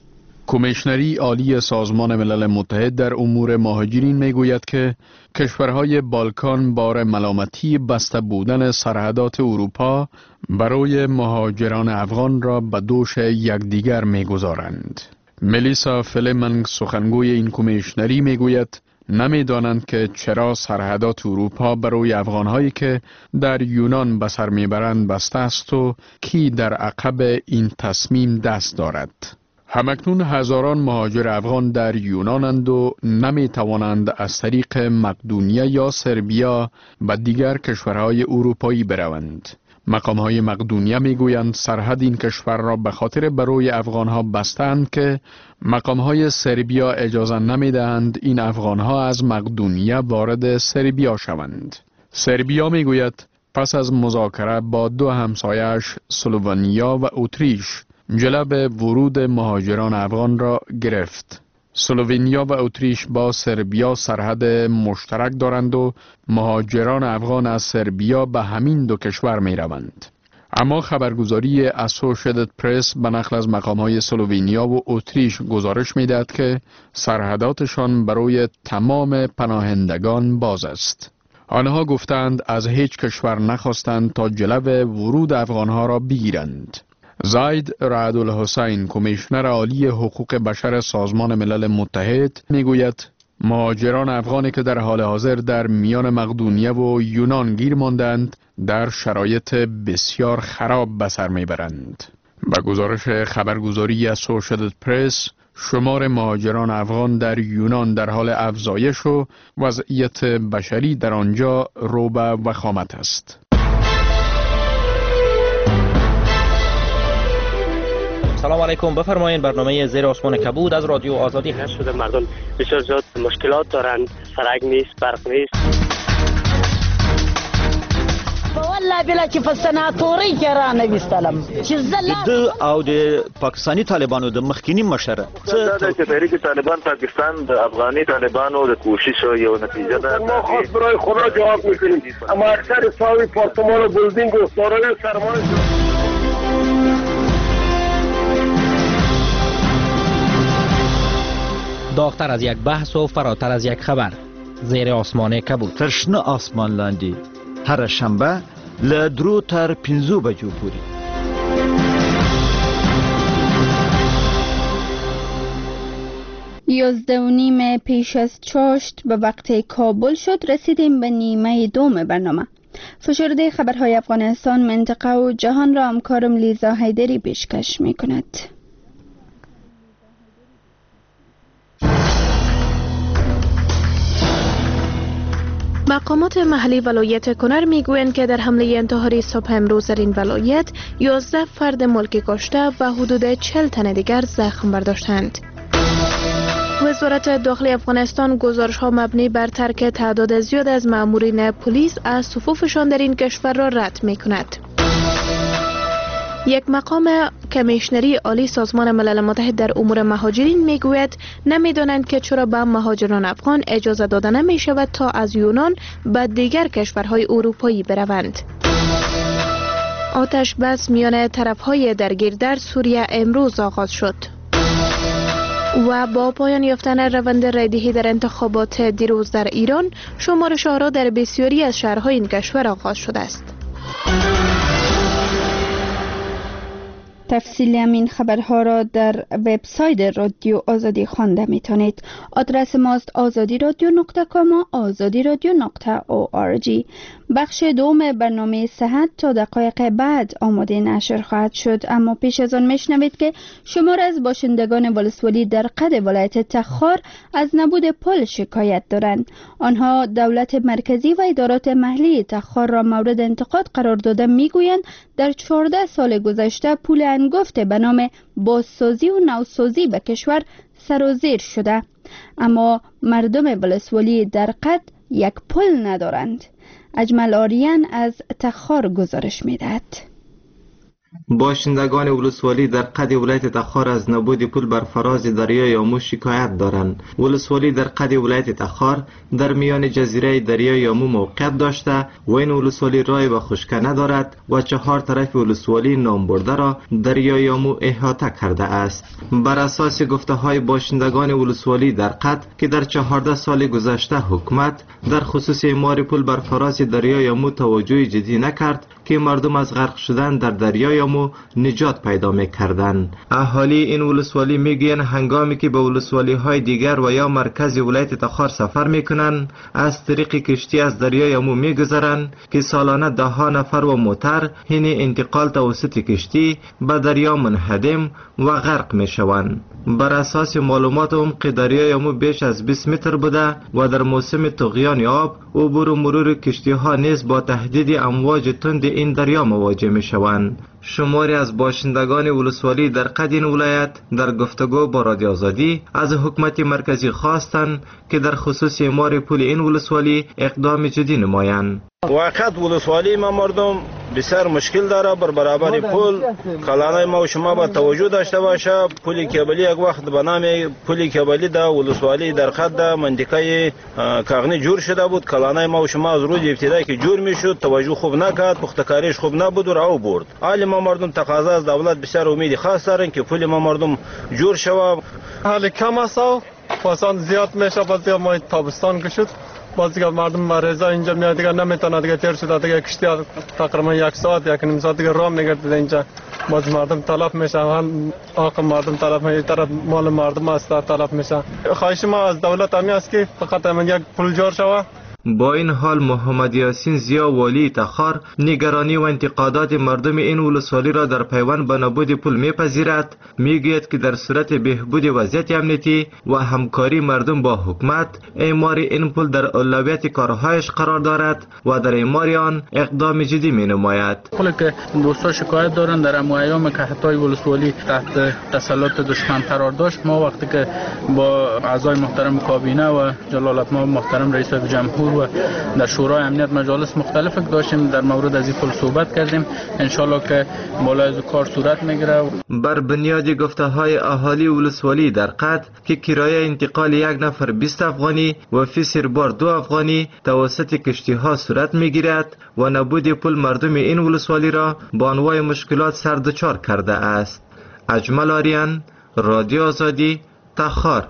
Speaker 11: کمیشنری عالی سازمان ملل متحد در امور مهاجرین میگوید که کشورهای بالکان بار ملامتی بسته بودن سرحدات اروپا برای مهاجران افغان را به دوش یکدیگر میگذارند. ملیسا فلیمنگ سخنگوی این کمیشنری میگوید نمیدانند که چرا سرحدات اروپا برای افغانهایی که در یونان به سر میبرند بسته است و کی در عقب این تصمیم دست دارد. همکنون هزاران مهاجر افغان در یونانند و نمی توانند از طریق مقدونیه یا سربیا به دیگر کشورهای اروپایی بروند. مقامهای مقدونیه می گویند سرحد این کشور را به خاطر برای افغانها بستند که مقامهای سربیا اجازه نمی دهند این افغانها از مقدونیه وارد سربیا شوند. سربیا می گوید پس از مذاکره با دو همسایش سلوونیا و اتریش جلب ورود مهاجران افغان را گرفت. سلوونیا و اتریش با سربیا سرحد مشترک دارند و مهاجران افغان از سربیا به همین دو کشور می روند. اما خبرگزاری اسوسییتد پرس به نقل از مقامهای سلوونیا و اتریش گزارش می دهد که سرحداتشان برای تمام پناهندگان باز است. آنها گفتند از هیچ کشور نخواستند تا جلب ورود افغانها را بگیرند. زاید رعدالحسین کمیشنر عالی حقوق بشر سازمان ملل متحد میگوید مهاجران افغانی که در حال حاضر در میان مقدونیه و یونان گیر ماندند در شرایط بسیار خراب به سر میبرند. به گزارش خبرگزاری اسوسییتد پرس شمار مهاجران افغان در یونان در حال افزایش و وضعیت بشری در آنجا رو به وخامت است.
Speaker 17: سلام علیکم، بفرمایید. برنامه زیر آسمان کبود از رادیو آزادی هست. شده مردم بسیار زیاد مشکلات دارند، سرک نیست، برق نیست.
Speaker 18: با بلا بلا چې په سناتوري کې را نویستلم چې
Speaker 19: د او د پاکستاني طالبانو د مخکینی مشر
Speaker 20: څه چې تحریک طالبان پاکستان د افغاني طالبانو د کوشش یو نتیجه ده.
Speaker 5: ما خاص برای خدا جواب میکنیم، اما اکثر ساوی پارتمان و بلدینگ و دارای سرمایه
Speaker 17: داغتر از یک بحث و فراتر از یک خبر، زیر آسمان کبود.
Speaker 19: ترشنه آسمان لاندی هر شنبه له 2 تر 5 بجو پورې.
Speaker 1: 11:30 پیش از چاشت به وقت کابل شد. رسیدیم به نیمه دوم برنامه. فشرده خبرهای افغانستان، منطقه و جهان را همکارم لیزا حیدری پیشکش می کند.
Speaker 2: مقامات محلی ولایت کنر میگویند که در حمله انتحاری صبح امروز در این ولایت 11 فرد ملکی کشته و حدود 40 تن دیگر زخم برداشتند. وزارت داخلی افغانستان گزارش ها مبنی بر ترک تعداد زیاد از مامورین پلیس از صفوفشان در این کشور را رد می کند. یک مقام کمیشنری عالی سازمان ملل متحد در امور مهاجرین میگوید نمیدانند که چرا به مهاجران افغان اجازه داده نمی شود تا از یونان به دیگر کشورهای اروپایی بروند. آتش بس میان طرفهای درگیر در سوریه امروز آغاز شد و با پایان یافتن روند رایدهی در انتخابات دیروز در ایران، شمارش آرا در بسیاری از شهرهای این کشور آغاز شده است.
Speaker 1: تفصیل همین خبرها را در وبسایت رادیو آزادی خوانده میتونید. آدرس ماست azadi.radio.com و azadi.radio.org. بخش دوم برنامه صحت تا دقایق بعد آماده نشر خواهد شد، اما پیش از آن میشنوید که شمار از باشندگان ولسوالی در قد ولایت تخار از نبود پل شکایت دارند. آنها دولت مرکزی و ادارات محلی تخار را مورد انتقاد قرار داده میگویند در 14 سال گذشته پول انگفت به نام بازسازی و نوسازی به کشور سرازیر شده، اما مردم ولسوالی در قد یک پل ندارند. اجمل آریان از تخار گزارش میدهد.
Speaker 21: باشندگان ولسوالی در قد ولایت تخار از نبود پل بر فراز دریای آمو شکایت دارند. ولسوالی در قد ولایت تخار در میان جزیره دریای آمو موقعیت داشته و این ولسوالی راه به خشکی ندارد و 4 طرف ولسوالی نامبرده را دریای آمو احاطه کرده است. بر اساس گفته های باشندگان ولسوالی در قد که در 14 سال گذشته حکومت در خصوص اعمار پل بر فراز دریای آمو توجه جدی نکرد که مردم از غرق شدن در دریای آمو نجات پیدا می‌کردند. اهالی این ولسوالی میگویند هنگامی که به ولسوالی های دیگر و یا مرکز ولایت تخار سفر میکنند از طریق کشتی از دریای آمو میگذرند که سالانه 10 نفر و موتر حین انتقال توسط کشتی به دریا منهدم و غرق میشوند. بر اساس معلومات عمق دریای آمو بیش از 20 متر بوده و در موسم طغیان آب عبور و مرور کشتی ها نیز با تهدید امواج تند این دریا مواجه می شوند. شماری از باشندگان ولسوالی در قد این ولایت در گفتگو با رادیو آزادی از حکومت مرکزی خواستند که در خصوص اعمار پل این ولسوالی اقدام جدی نمایند.
Speaker 22: واقعا ولسوالی ما مردم بسیار مشکل داره. بر برابر پل کلانای ما و شما با توجه داشته باشه. پل کابلی یک وقت به نام پل کابلی در ولسوالی در قد منطقه کاغنی جور شده بود. کلانای ما و شما از روز ابتدایی که جور میشد توجه خوب نکرد، پختکاریش خوب نبود و راو برد. حال ما مردم تقاضا از دولت بسیار امید خاص دارن که پل ما مردم جور شود.
Speaker 23: حال کم است و پسان زیاد میشه. باز ما تابستان کشید، باز دیگه مردم مریضا اینجا میاد دیگه نمیتونه دیگه تیر شده دیگه کشتی تقریبا 1 ساعت 1.5 ساعت دیگه راه میگرده اینجا. باز مردم تلف میشه، هم آق مردم تلف میشه، طرف مال مردم است تلف میشه. خواهش ما از دولت همی است که فقط یک پل جور شود.
Speaker 21: با این حال محمد یاسین زیا والی تخار نگرانی و انتقادات مردم این ولسوالی را در پیوند به نبود پل میپذیرد. میگوید که در صورت بهبود وضعیت امنیتی و همکاری مردم با حکومت اعمار این پل در اولویت کارهایش قرار دارد و در اعمار آن اقدام جدی می نماید.
Speaker 24: پلی که دوستا شکایت دارند در ایام که حتی ولسوالی تحت تسلط دشمن قرار داشت، ما وقتی که با اعضای محترم کابینه و جلالت محترم رئیس جمهور و در شورای امنیت مجالس مختلف داشتیم، در مورد از این پل صحبت کردیم. انشالله که بالای از کار صورت میگیره.
Speaker 21: بر بنیاد گفته های اهالی ولسوالی در قد که کرایه انتقال یک نفر 20 افغانی و فی سربار 2 افغانی توسط کشتی ها صورت میگیرد و نبود پل مردم این ولسوالی را با انواع مشکلات سردچار کرده است. اجمل آریان، رادیو آزادی، تخار.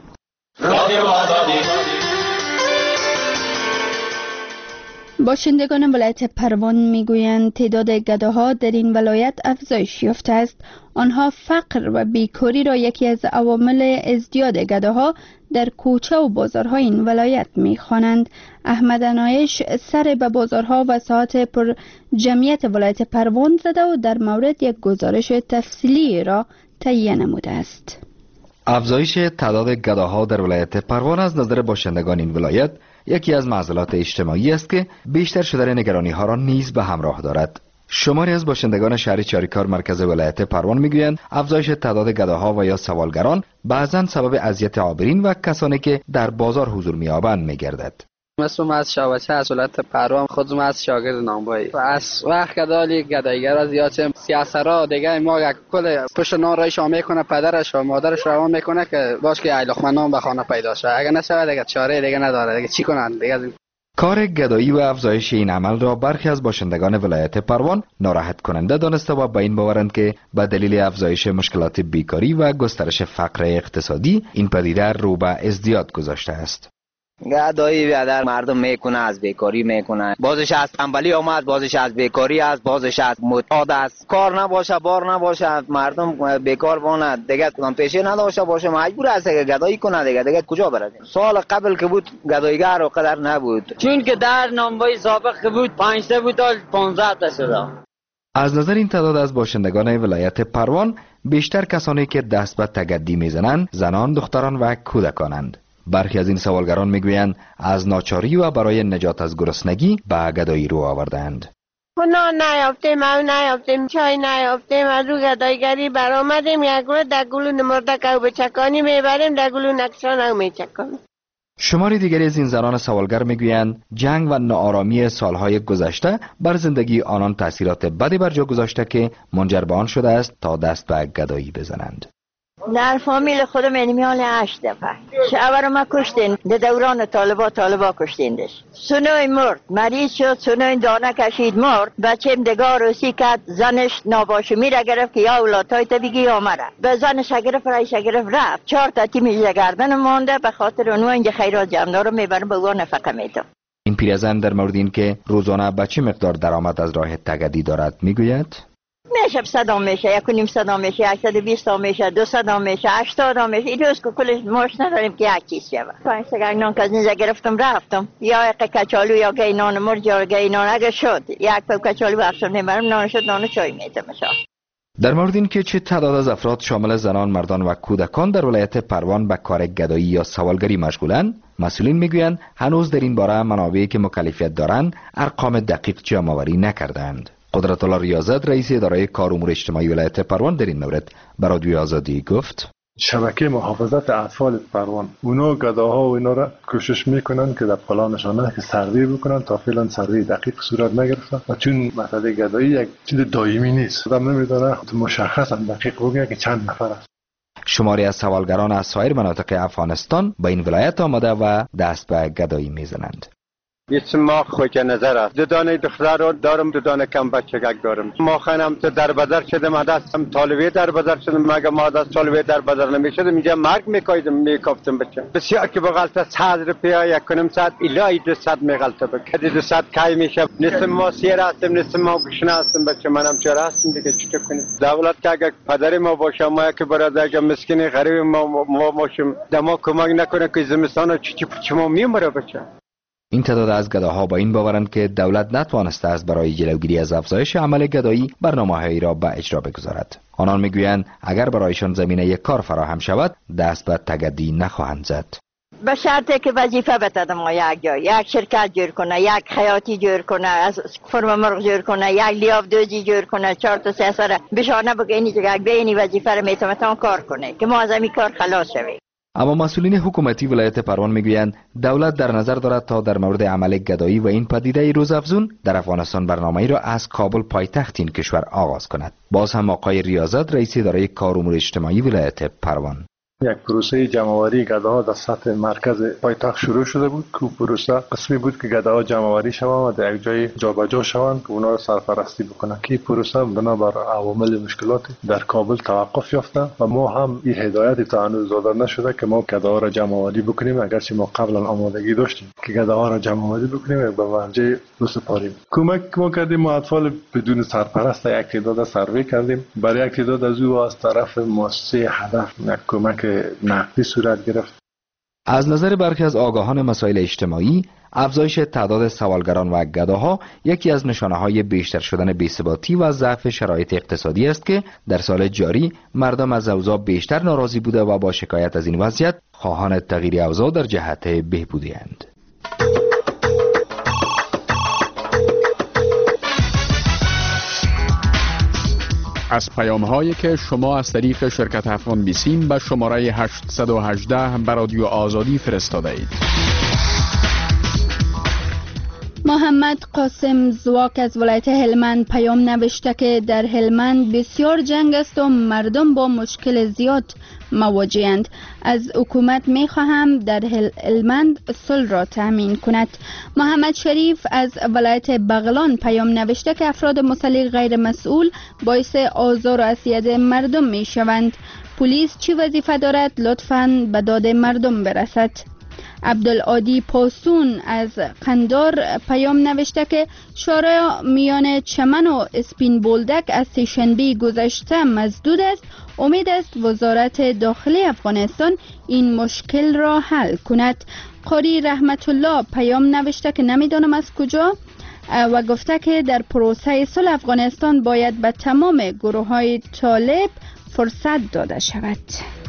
Speaker 1: باشندگان ولایت پروان میگویند تعداد گداها در این ولایت افزایش یافته است. آنها فقر و بیکاری را یکی از عوامل ازدیاد گداها در کوچه و بازارهای این ولایت میخوانند. احمد عنایش سر به بازارها و ساعات پر جمعیت ولایت پروان زده و در مورد یک گزارش تفصیلی را تهیه نموده است.
Speaker 3: افزایش تعداد گداها در ولایت پروان از نظر باشندگان این ولایت یکی از معضلات اجتماعی است که بیشتر شدن نگرانی ها را نیز به همراه دارد. شماری از باشندگان شهر چاریکار مرکز ولایت پروان میگویند افزایش تعداد گداها و یا سوالگران بعضا سبب اذیت عابرین و کسانی که در بازار حضور می‌یابند می‌گردد.
Speaker 6: مسلم از شاوچه از ولایت پروان، خودم از شاگرد نامبایی و از وقت کدالی گدایگر از یاچه سیاسرا دیگه ما کل پشت نان رایش میکنه، پدرش و مادرش روان میکنه که باش که ایلخمنان به خانه پیدا شه. اگه نشه دیگه چاره دیگه نداره، دیگه چی کنن دیگه.
Speaker 3: کار گدایی و افزایش این عمل را برخی از باشندگان ولایت پروان ناراحت کننده دانسته و به این باورند که به دلیل افزایش مشکلات بیکاری و گسترش فقر اقتصادی این پدیده رو به ازدیاد گذاشته است.
Speaker 7: گدایی بیادر مردم میکنه، از بیکاری میکنه، بازش از تنبلی آمد، بازش از بیکاری است، بازش از معتاد است. کار نباشه، بار نباشه، مردم بیکار بانه، دیگه کدام پیشه نداشته باشه، مجبور است که گدایی کنه. دیگه کجا برد؟ سال قبل که بود گدایگر و قدر نبود،
Speaker 18: چون که در نامبای سابق که بود 5 تا بود تا 15 تا شده.
Speaker 3: از نظر این تعداد از باشندگان ولایت پروان بیشتر کسانی که دست به تگدی میزنند زنان، دختران و کودکانند. برخی از این سوالگران میگویند از ناچاری و برای نجات از گرسنگی به گدایی رو آوردند.
Speaker 9: نان نیافتیم، او نیافتیم، چای نیافتیم، از رو گدایگری برآمدیم. یک روز در گلون مرده که به چکانی میبریم، در گلون اکسان او میچکانیم.
Speaker 3: شماری دیگری از این زنان سوالگر میگویند جنگ و ناآرامی سالهای گذشته بر زندگی آنان تأثیرات بدی بر جا گذاشته که منجر به آن شده است تا دست به گدایی بزنند.
Speaker 9: در فامیل خودم میال 8 دفعه شوهر ما کشتین، در دوران طالبا کشتیندش. سنوی مرد، مریض شد، سنوی دانه کشید مرد. بچه‌م دگاه روسی کرد، زنش ناباشمی را گرفت که یا اولادهای تا بگی یا مره. به زنش گرفت، رایش گرفت رفت. 4 تا تیمی گردن مانده، به خاطر اونو اینجا خیرات جمعدارو میبرن به اون نفقه میده.
Speaker 3: این پیرزن در مورد این که روزانه به چه مقدار درآمد از راه تگدی دارد میگوید
Speaker 9: میشه 100 میشه، 1.5 میشه، 820 میشه، 200 میشه، 80 میشه. این روز که کلش ماش نداریم که یک چیز شود. 5 سگ نان که از اینجا گرفتم رفتم، یا یک کچالو یا گای نان مرج یا گای نان اگه شد یک پاو کچالو برشم نمیبرم، نان شد نان چای میتم.
Speaker 3: در مورد این که چه تعداد از افراد شامل زنان، مردان و کودکان در ولایت پروان به کار گدایی یا سوالگری مشغولند، مسئولین میگویند هنوز در این باره منابعی که مکلفیت دارند ارقام دقیق جمع آوری نکردند. قدرت الله ریاضت رئیس اداره کار امور اجتماعی ولایت پروان در این مورد به رادیو آزادی گفت
Speaker 25: شبکه محافظت اطفال پروان اونا گداها و اینا را کوشش میکنن که در پلانشان که سروی بکنن. تا فعلا سروی دقیق صورت نگرفته و چون مسئله گدایی یک چیز دائمی نیست، آدم نمیدونه مشخصا دقیق بگه که چند نفر است.
Speaker 3: شماری از سوالگران از سایر مناطق افغانستان به این ولایت آمده و دست به گدایی میزنند.
Speaker 26: اسم ما خوک نظر است. 2 دانه دختر رو دارم، 2 دانه کم بچگک دارم. ما خانم تو در بازار شدم، دستم طالبه در بازار شدم. مگه ما دست طالبه در بازار نمیشدم، اینجا مرگ میکایدم میکافتم بچه. بسیار که بغلط 100 روپیه 1.5 ساعت الی 200 میغلطه بکدی 200 کی میشه. نصف ما سیر هستم، نصف ما گشنه هستم بچه. منم چرا هستم دیگه چطور کنیم؟ دولت که اگه پدر ما باشه، ما که برادر مسکین غریب ما باشیم، دما کمک نکنه که زمستان چی ما میمره بچه.
Speaker 3: این تعداد از گداها با این باورند که دولت نتوانسته است برای جلوگیری از افزایش عمل گدایی برنامه‌هایی را به اجرا بگذارد. آنان میگویند اگر برایشان زمینه کار فراهم شود دست به تگدی نخواهند زد.
Speaker 9: به شرطی که وظیفه بده ما یک جای، یک شرکت جور کنه، یک خیاطی جور کنه، از فرم مرغ جور کنه، یک لیاف دوزی جور کنه، 4 تا 3 سر بشانه بگه اینی جگه به اینی وظیفه رو میتونه کار کنه که ما از این کار خلاص شویم.
Speaker 3: اما مسئولین حکومتی ولایت پروان میگویند دولت در نظر دارد تا در مورد عمل گدایی و این پدیده روزافزون در افغانستان برنامه‌ای را از کابل پایتخت این کشور آغاز کند. باز هم آقای ریاضت رئیس اداره کار امور اجتماعی ولایت پروان:
Speaker 25: یک پروسه جمع‌آوری گداها در سطح مرکز پایتخت شروع شده بود که پروسه قسمی بود که گداها جمع‌آوری شوند و در یک جای جابجا شوند که اونا را سرپرستی بکنند که پروسه بنابر عوامل مشکلات در کابل توقف یافته و ما هم این هدایت تا هنوز داده نشده که ما گداها را جمع‌آوری بکنیم، اگرچه ما قبلا آمادگی داشتیم که گداها را جمع‌آوری بکنیم و به مرجع بسپاریم. کمک ما کردیم، ما اطفال بدون سرپرست یک تعداد سروی کردیم، برای یک تعداد از او از طرف مؤسسه هدف یک کمک نقدی صورت گرفت.
Speaker 3: از نظر برخی از آگاهان مسائل اجتماعی، افزایش تعداد سوالگران و گداها یکی از نشانه‌های بیشتر شدن بی‌ثباتی و ضعف شرایط اقتصادی است که در سال جاری مردم از اوضاع بیشتر ناراضی بوده و با شکایت از این وضعیت خواهان تغییر اوضاع در جهت بهبودی اند.
Speaker 11: از پیام‌هایی که شما از طریق شرکت افغان بیسیم به شماره 818 به رادیو آزادی فرستاده اید.
Speaker 1: محمد قاسم زواک از ولایت هلمند پیام نوشته که در هلمند بسیار جنگ است و مردم با مشکل زیاد مواجه‌اند. از حکومت می‌خواهم در هلمند صلح را تامین کند. محمد شریف از ولایت بغلان پیام نوشته که افراد مسلح غیر مسئول باعث آزار و اذیت مردم می‌شوند. پلیس چی وظیفه دارد؟ لطفاً به داد مردم برسد. عبدالعادی پاسون از قندار پیام نوشته که شارع میان چمن و اسپین بولدک از سه‌شنبه گذشته مسدود است. امید است وزارت داخلی افغانستان این مشکل را حل کند. قاری رحمت الله پیام نوشته که نمیدانم از کجا و گفته که در پروسه صلح افغانستان باید به تمام گروه‌های طالب فرصت داده شود.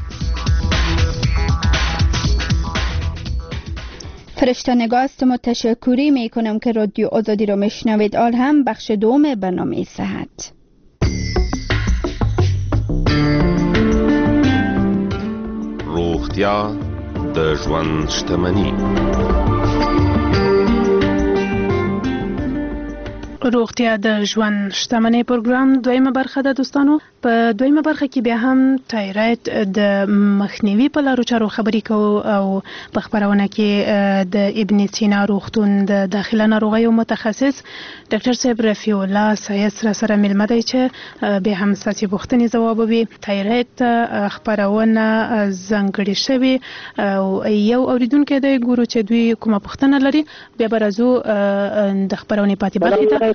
Speaker 1: فرشته نگاه است. تشکری می کنم که رادیو آزادی را میشنوید. آل هم بخش دوم برنامه صحت.
Speaker 4: روغتیا د ژوند شتمني.
Speaker 2: روغتیا د ژوند شتمنۍ پروګرام دویمه برخه ده دوستانو. په دویمه برخه کې بیا هم تایراید د مخنیوي په لارو چارو خبرې کوو او په خبرونه کې د ابن سینا روغتون د داخله ناروغیو متخصص ډاکټر صاحب رفیع الله سید سره ملمه دی چې بیا هم ستاسې پوښتنې ځوابوي. تایراید ته خبرونه ځانګړې شوې او یو اوریدونکی دی، ګورو چې دوی کومه پوښتنه لري، بیا به راځو د خبرونې پاتې برخې ته.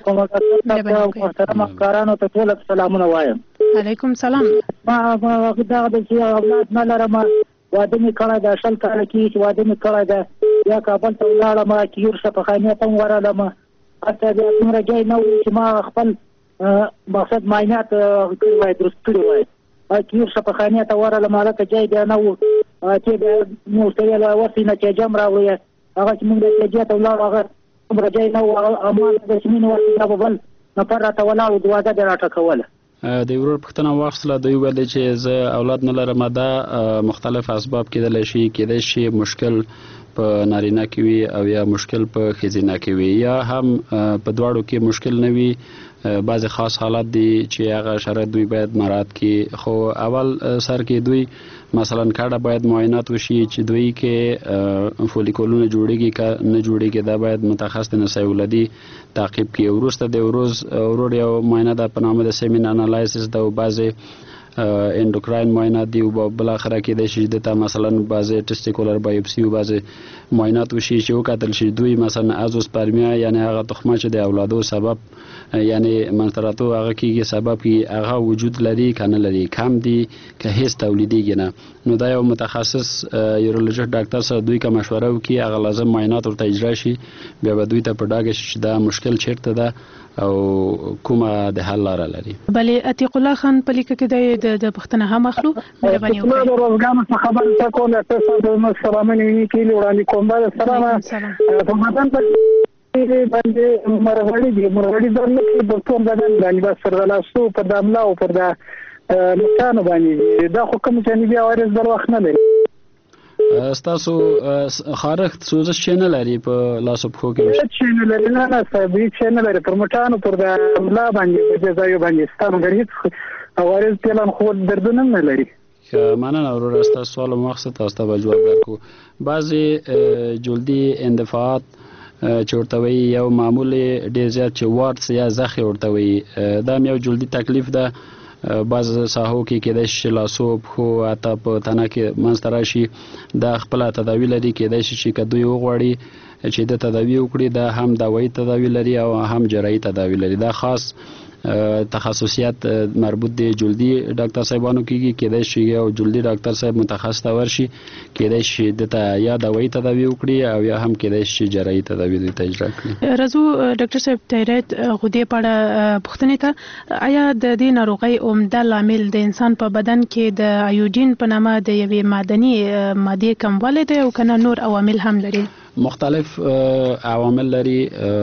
Speaker 10: محترم کارانو ته ټول سلامونه وایم.
Speaker 2: علیکم سلام.
Speaker 10: ما دا د اولاد نه لرم، واده مې کړی ده، شل کاله کېږي چې واده مې کړی ده. بیا کابل ته ولاړم، کیور شفاخانې ته ورغلم. هلته بیا څومره ځای نه و چې ما خپل مقصد معاینات کړي وای، درست کړي وای. کیور شفاخانې ته ورغلم، هلته ځای بیا نه و چې بیا مو ورته ویل اوسې نتیجه هم راوړئ. هغه چې مونږ نتیجې ته ولاړو هغه څومره ځای نه و، اما د سمینې ورته به بل نفر راته ولاړ و، د واده دې راته کوله.
Speaker 24: د ورور پوښتنه واخیستله، دوی ویل چې زه اولاد نه لرم. دا مختلف اسباب کېدلی شي، کېدای شي مشکل په نارینه کې وي او یا مشکل په ښځینه کې وي، یا هم په دواړو کې مشکل نه وي. بعضې خاص حالات دي چې هغه شرایط دوی باید مراعات کړي. خو اول سر کې دوی مثلا کاډه باید معاینات وشي چې دوی کې فولیکولونه جوړیږي که نه جوړیږي، دا باید متخصص د نسای ولادي تعقیب کړي. وروسته د ورور یو معاینه ده په نامه د سیمین انالایسس ده، او بعضې اندوکراین معاینات دي، او بل اخره کېدای شي دته مثلا بعضې ټسټیکولر بایوپسي او بعضې معاینات وشي چې وکتل شي دوی مثلا ازوسپرمیا یعنی هغه تخمه چې د اولادو سبب یعنی منطراتو هغه کېږي سبب کې هغه وجود لري که نه لري، کم دي که هیڅ تولیدیږي نه. نو دا یو متخصص یورولوژیست ډاکټر سره دوی که مشوره وکړي، هغه لازم معاینات ورته اجرا شي، بیا به دوی ته په ډاګه شي چې دا مشکل چیرته ده او کومه د حل لاره لري.
Speaker 2: بلې عتیق الله خان په لیکه کې د پوښتنه هم اخلو. مهرباني
Speaker 10: وکړئ. د روزګان څخه خبر تکول تاسو د سلامونه کیلو وړاندې کوم. سلام. په مدن په باندې مرغړی درنه د ټول بدن باندې بس فرغلاسو پر د عمله او پر د لکانو باندې دا خو کوم چې بیا وایرس در وخت نه لري.
Speaker 24: ستاسو خارښت سوزش چې نه لري په لاسو پښو کې
Speaker 10: چې نه لري نه صاحب چې نه لري پر مټانو پر د ملا باندې په ځای باندې ستاسو غریب اوارز پلان خو دردونه نه لري.
Speaker 24: مننه ورور ستاسو سوال مقصد تاسو ته جواب درکو. بعضی جلدی اندفاعات چې ورته وي یو معمولی ډیر زیات چې وارتس یا زخې ورته وي دا یو جلدی تکلیف ده. بعض ساحو کې کېدای شي لاسو پښو حتی په تنه کې منځته راشي دا خپله تداوي لري. کېدای شي چې که دوی وغواړي چې د تداوي وکړي دا هم دوايي تداوي لري او هم جراحي تداوي لري. دا خاص تخصصیات مربوط دی جلدی ډاکټر صاحبانو کېږي. کېدای شي یو جلدی ډاکټر صاحب متخصص ته ورشي کېدای شي دته یا دوايي تداوي وکړي او یا هم کېدای شي جراحي تداوي دوی ته اجرا کړي.
Speaker 2: راځو ډاکټر صاحب تایراید غدې په اړه پوښتنې ته. آیا د دې ناروغۍ عمده لامل د انسان په بدن کې د ایوډین په نامه د یوې معدني مادې کموالی دی او کنه نور عوامل هم لري؟
Speaker 24: مختلف عوامل لري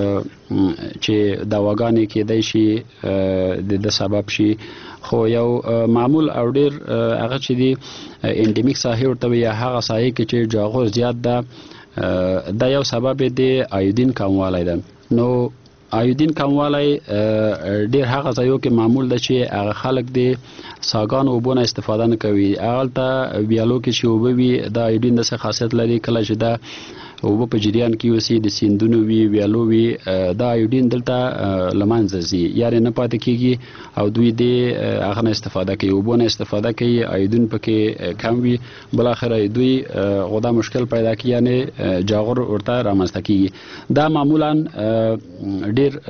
Speaker 24: چې دواګانې کېدای شي د سبب شي خو یو معمول او ډیر هغه چې دی انډیمیک ساحې ورته وي یا هغه ساحې کې چې جاغور زیات ده دا یو سبب دی ایوډین کموالی ده. نو ایوډین کموالی ډیر هغه ځایو کې معمول ده چې هغه خلک دی ساګانو اوبو نه استفاده نه کوي. هغلته ویالو کې چې اوبه وي دا ایوډین داسې خاصیت لري کله چې دا اوبه په جریان کې اوسي د سیندونو وي ویالو وي دا ایوډین دلته له منځه ځي یارې نه پاتې کېږي او دوی د هغه نه استفاده کوي اوبو نه استفاده کوي ایوډین پکې کم وي بالاخره دوی غدا مشکل پیدا کوي یعنی جاغور ورته رامنځته کېږي. دا معمولا ډیر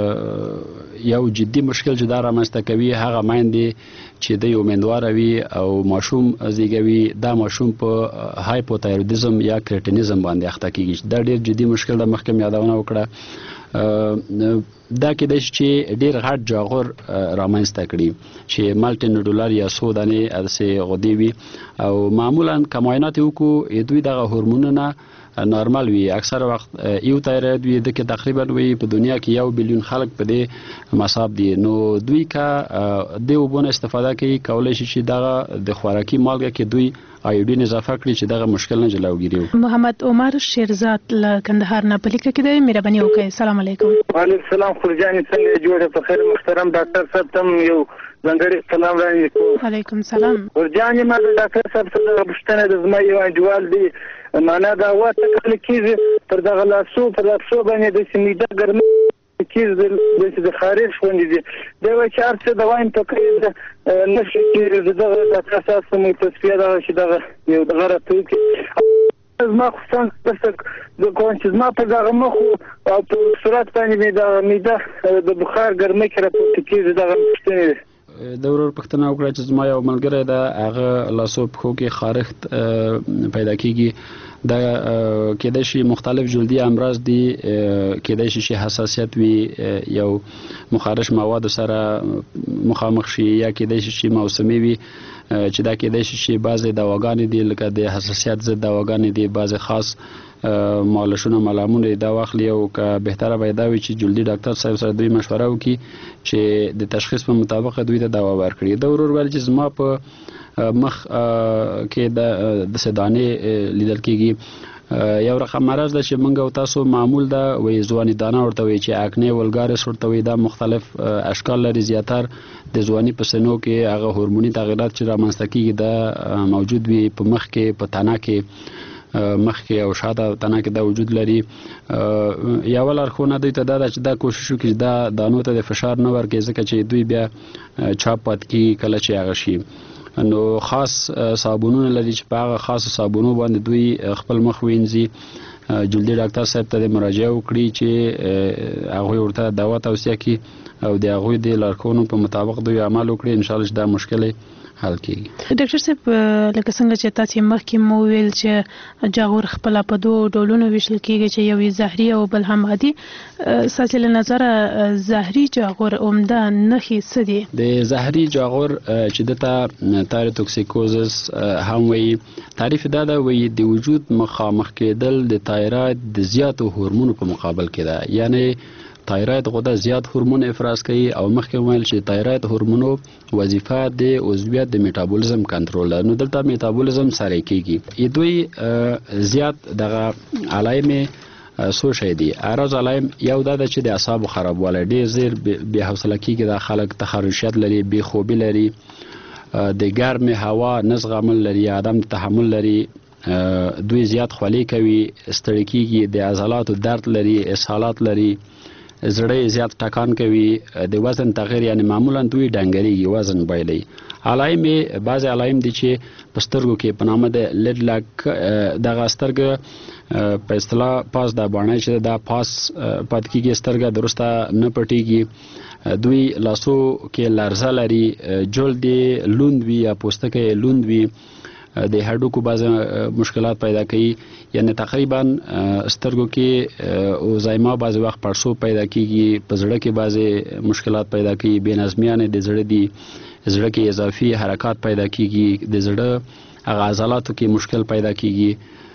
Speaker 24: یو جدي مشکل چې دا رامنځته کوي هغه میندې چې د امیندواره وي او ماشوم زیږوي دا ماشوم په هایپوتایرویډیزم یا کرټینیزم باندې اخته کېږي. دا ډیر جدي مشکل د مخکې یادونه وکړه. دا کېدای شي چې ډیر غټ جاغور رامنځته کړي چې مالټي نوډولر یا څو دانې داسې غدې وي او معمولا که معاینات وکړو دوی دغه هورمونونه نارمل وي. اکثر وخت یو تایراید وي د کې تقریبا وي په دنیا کې 1 بلیون خلک په دې مصاب دي. نو دوی که د اوبو نه استفاده کوي کولای شي چې دغه د خوراکي مالګه کې دوی ایوډین اضافه کړي چې دغه مشکل نه جلوګیری.
Speaker 2: محمد عمر شیرزاد له کندهار نه په لیکه کې دی. مهرباني وکړئ. السلام علیکم.
Speaker 5: وعلیکم السلام. خورجان څنګه جوړه په خیر محترم ډاکټر صاحب تم یو ځنګړی سلام وړاندې کوم.
Speaker 2: وعلیکم السلام.
Speaker 5: خورجان ما د ډاکټر صاحب څخه پوښتنه د زما یو انډیوال دی معنا دا واته کله کېږي پر دغه لاسو باندې د سمیده ګرمي کېږي د خارج خوندې دي دا وایي چې هر څه دوایم په کې نشي کېږي دغه د اساس مو تصفیه دا چې دغه یو دغه راټول زما خو څنګه د کوم چې زما په دغه مخ او په صورت باندې د میده د بخار ګرمۍ کې راپورته کېږي دغه پوښتنې
Speaker 24: د ورور پوښتنه وکړه چې زما یو ملګری ده هغه لاسو پښو کې خارښت پیدا کېږي. دا کېدای شي مختلف جلدي امراض دي کېدای شي چې حساسیت وي یو مخارج مواد سره مخامخ شي یا کېدای شي چې موسمي وي چې دا کېدای شي چې بعضې دواګانې دي لکه د حساسیت ضد دواګانې دي بعضې خاص مالشونه ملامونه دا واخلي او که بهتره باید دا وي چې جلدي ډاکټر صاحب سره دوی مشوره وکړي چې د تشخیص په مطابق دوی ته دوا ورکړي. دا ورور ویل چې زما په مخ کې د سدانې لیدل کېږي یو رقم مرض ده چې موږ او تاسو معمول ده وایي ځواني دانه ورته وایي چې اکنې ولګارس ورته وایي دا مختلف اشکال لري. زیاتر د ځواني په سنو کې هغه هورموني تغیرات چې رامنځته کېږي دا موجود وي په مخ کې په تنه کې مخ کې او شاته تنه کې دا وجود لري. یو لارښوونه دوی ته دا ده چې دا کوشش وکړي چې دا دانو ته د فشار نه ورکړي ځکه چې دوی بیا چاپ پاتې کېږي کله چې هغه شي. نو خاص صابونونه لري چې په هغه خاص صابونو باندې دوی خپل مخ وینځي. جلدي ډاکټر صاحب ته مراجعه وکړي چې هغوی ورته دوا توصیه کړي او د هغوی د لارښوونو په مطابق دوی عمل وکړي. انشاءالله چې دا مشکل حل کېږي.
Speaker 2: ډاکټر صاحب لکه څنګه چې تاسو مخکې مو ویل چې جاغور خپل په دوه ډولونو ویشل کېږي چې یو زهري او بل هم عادي. ساتل نظر زهري جاغور عمده نښې څه دي؟ د
Speaker 24: زهري جاغور چې دته تایروتوکسیکوزس هم وایي تعریف دا ده وایي د وجود مخامخ کېدل د تایراید د زیاتو هورمونو په مقابل کې ده. یعنی تایراید غده زیات هورمون افراز کوي او مخکې ویل چې تایراید هورمونو وظیفه د عضویت د میټابولیزم کنټرول ده. نو دلته میټابولیزم سره کیږي دوی زیات دغه علائم څو شی دي. اراز علائم یو دا چې د اعصابو خرابوالی ډېر زیر بې حوصله کیږي، د خلک تخرشیت لري، بې خوبي لري، د ګرمې هوا نه زغمل لري، عدم تحمل لري، دوی زیات خولې کوي، ستړي کیږي، د عضلاتو درد لري، اسهالات لري، زړه زیات ټکان کوي، د وزن تغییر یعنی معمولا دوی ډنګریږي، وزن بایلي. علائم بعض علائم دي چې په سترګو کې په نامه د لید لاک دغه سترګه په اصطلاح پاس د باندې چې دا پاس پات کېږي، سترګه درسته نه پټيږي، دوی لاسو کې لرزه لري، جلد لوند وي یا پوستکی لوند وي، د هډوکو بعض مشکلات پیدا کوي، یعنی تقریبا سترګو کې اوزایما بعض وخت پړسو پیدا کیږي، په زړه کې بعض مشکلات پیدا کوي، بې نظمیانه د زړه دي، زړه کې اضافي حرکات پیدا کیږي، د زړه هغه عضلاتو کې مشکل پیدا کیږي،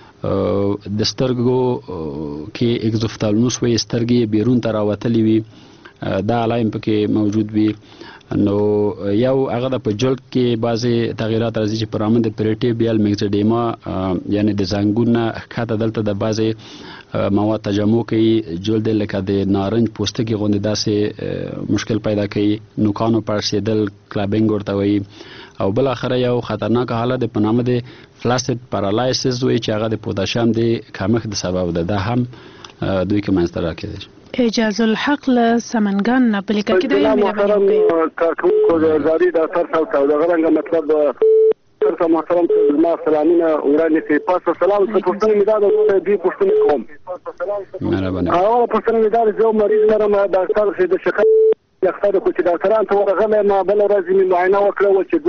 Speaker 24: د سترګو کې اگزوفتالموس وي، سترګې بیرون ته راوتلې وي، دا علائم پکې موجود وي. نو یو هغه د په جلد کې بعضې تغییرات راځي چې په نامه د پریټیبیال میکسیډیما یعنی د زنګون نه ښکته دلته د بعضې مواد تجمع کوي، جلد لکه د نارنج پوستکي غوندې داسې مشکل پیدا کوي، نوکانو پړسېدل کلابینګ ورته وایي، او بالاخره یو خطرناک حالت د په نامه د فلاسید پارالایسس وایي چې هغه د پوتاشیم د کمښت د سبب ده. دا هم دوی کې منځته راکېدای شي.
Speaker 2: اجاز الحق له سمنګان نه په لیکه کې د
Speaker 5: محترم کارکونکو د ازادي د اثر او د غرنګ مطلب تر محترم زما سلامونه وړاندې کوي. پس سلام څه پوښتنه مې دا د دې پوښتنه کوم.
Speaker 24: مهرباني.
Speaker 5: او پوښتنه مې دا چې یو مریض لرم، ډاکټر چې د شکر یختار کو چې ډاکټران ته ورغله، ما بل ورځ مې معاینه وکړه چې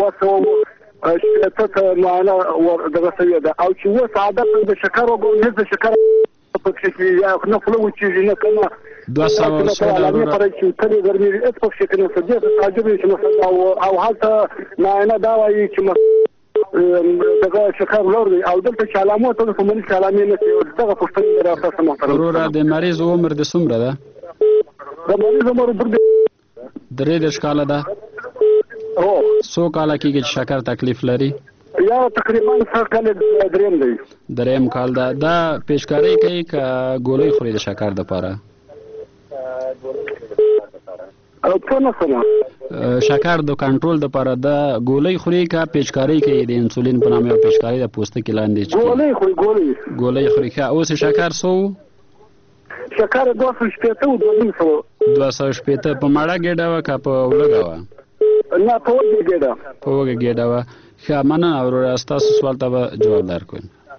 Speaker 5: 200 ته معاینه ورغله سوي ده، او چې و سعادت د شکر او د شکر په کې یا نه فلو چې نه کنه
Speaker 24: 200
Speaker 5: علامه پر چې کله ګرمي اس په شکل نه سجده تعجب چې مثلا او حالت معاینه دا وایي چې دغه شکر لور دی، او دلته چې علامات ته په منځ علامه نه دغه پوښتنه راځي. محترم
Speaker 24: ورور د مریض عمر د څومره ده؟
Speaker 5: د مریض عمر
Speaker 24: درې د کاله ده.
Speaker 5: او
Speaker 24: څو کاله کېږي چې شکر تکلیف لري؟
Speaker 5: یا تقریبا 3 کال دریم دی.
Speaker 24: دریم کال ده. دا پیشکاری کوي که ګولۍ خوري د شکر دپاره؟ شکر د کنټرول دپاره د ګولۍ خوري که پیشکاری کوي د انسولین په نامه یو پیشکاری د پوستکي لاندې ګولۍ خوري؟ ښه، اوس شکر څو؟
Speaker 5: شکر 280 او
Speaker 24: 280 په مړه ګېډه وه که په ولږه وه؟
Speaker 5: نه، په وږه ګېډه.
Speaker 24: په وږه ګېډه وه. ښه، مننه وروره، ستاسو سوال ته به جواب درکوم.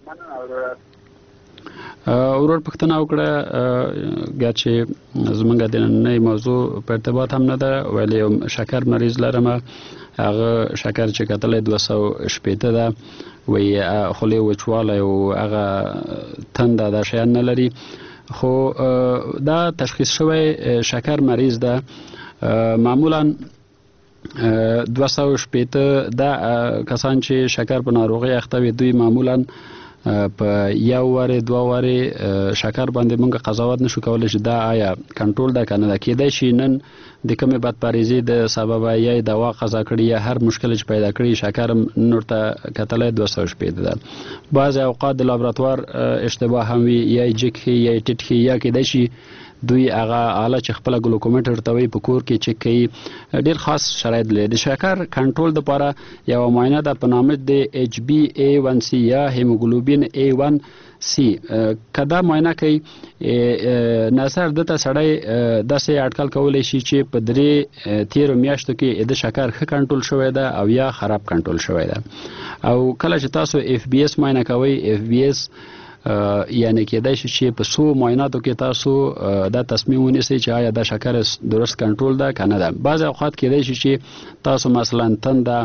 Speaker 24: ورور پوښتنه وکړه ګرچې زموږ د نننۍ موضوع په ارتباط هم نه ده، ویل یو شکر مریض لرم، هغه شکر چې کتلی 280 ده، وایي خولې وچوالی او هغه تنده دا شیان نه لري، خو دا تشخیص شوی شکر مریض ده. معمولا 280 دا کسان چې شکر په ناروغۍ اخته وي، دوی معمولا په یو وارې دوه وارې شکر باندې موږ قضاوت نشو کولی چې دا آیا کنټرول ده که نه ده. کیدای شي نن د کومې بدپارېزۍ د سببه یا دوا قضا کړي یا هر مشکل چې پیدا کړي، شکر نن ورته کتلی 280 ده. بعضې اوقات د لابراتوار اشتباه هم وي، یا یې جګ ښي یا یې ټیټ ښي، یا کیدای شي دوی هغه آله چې خپله ګلوکومیټر ته وایي په کور کې چک کوي. ډېر خاص شرایط لري. د شکر کنټرول دپاره یوه معاینه ده په نامه د HbA1c یا هیموګلوبین A1c. که دا معاینه کوي، نظر دته سړی داسې اټکل کولی شي چې په 3 تیرو میاشتو کې د شکر ښه کنټرول شوی ده او یا خراب کنټرول شوی ده. او کله چې تاسو FBS معاینه کوئ، FBS یعنی کېدای شي چې په څو معایناتو کې تاسو دا تصمیم ونیسئ چې آیا دا شکر درست کنټرول ده که نه ده. بعضې اوقات کېدای شي چې تاسو مثلا تنده،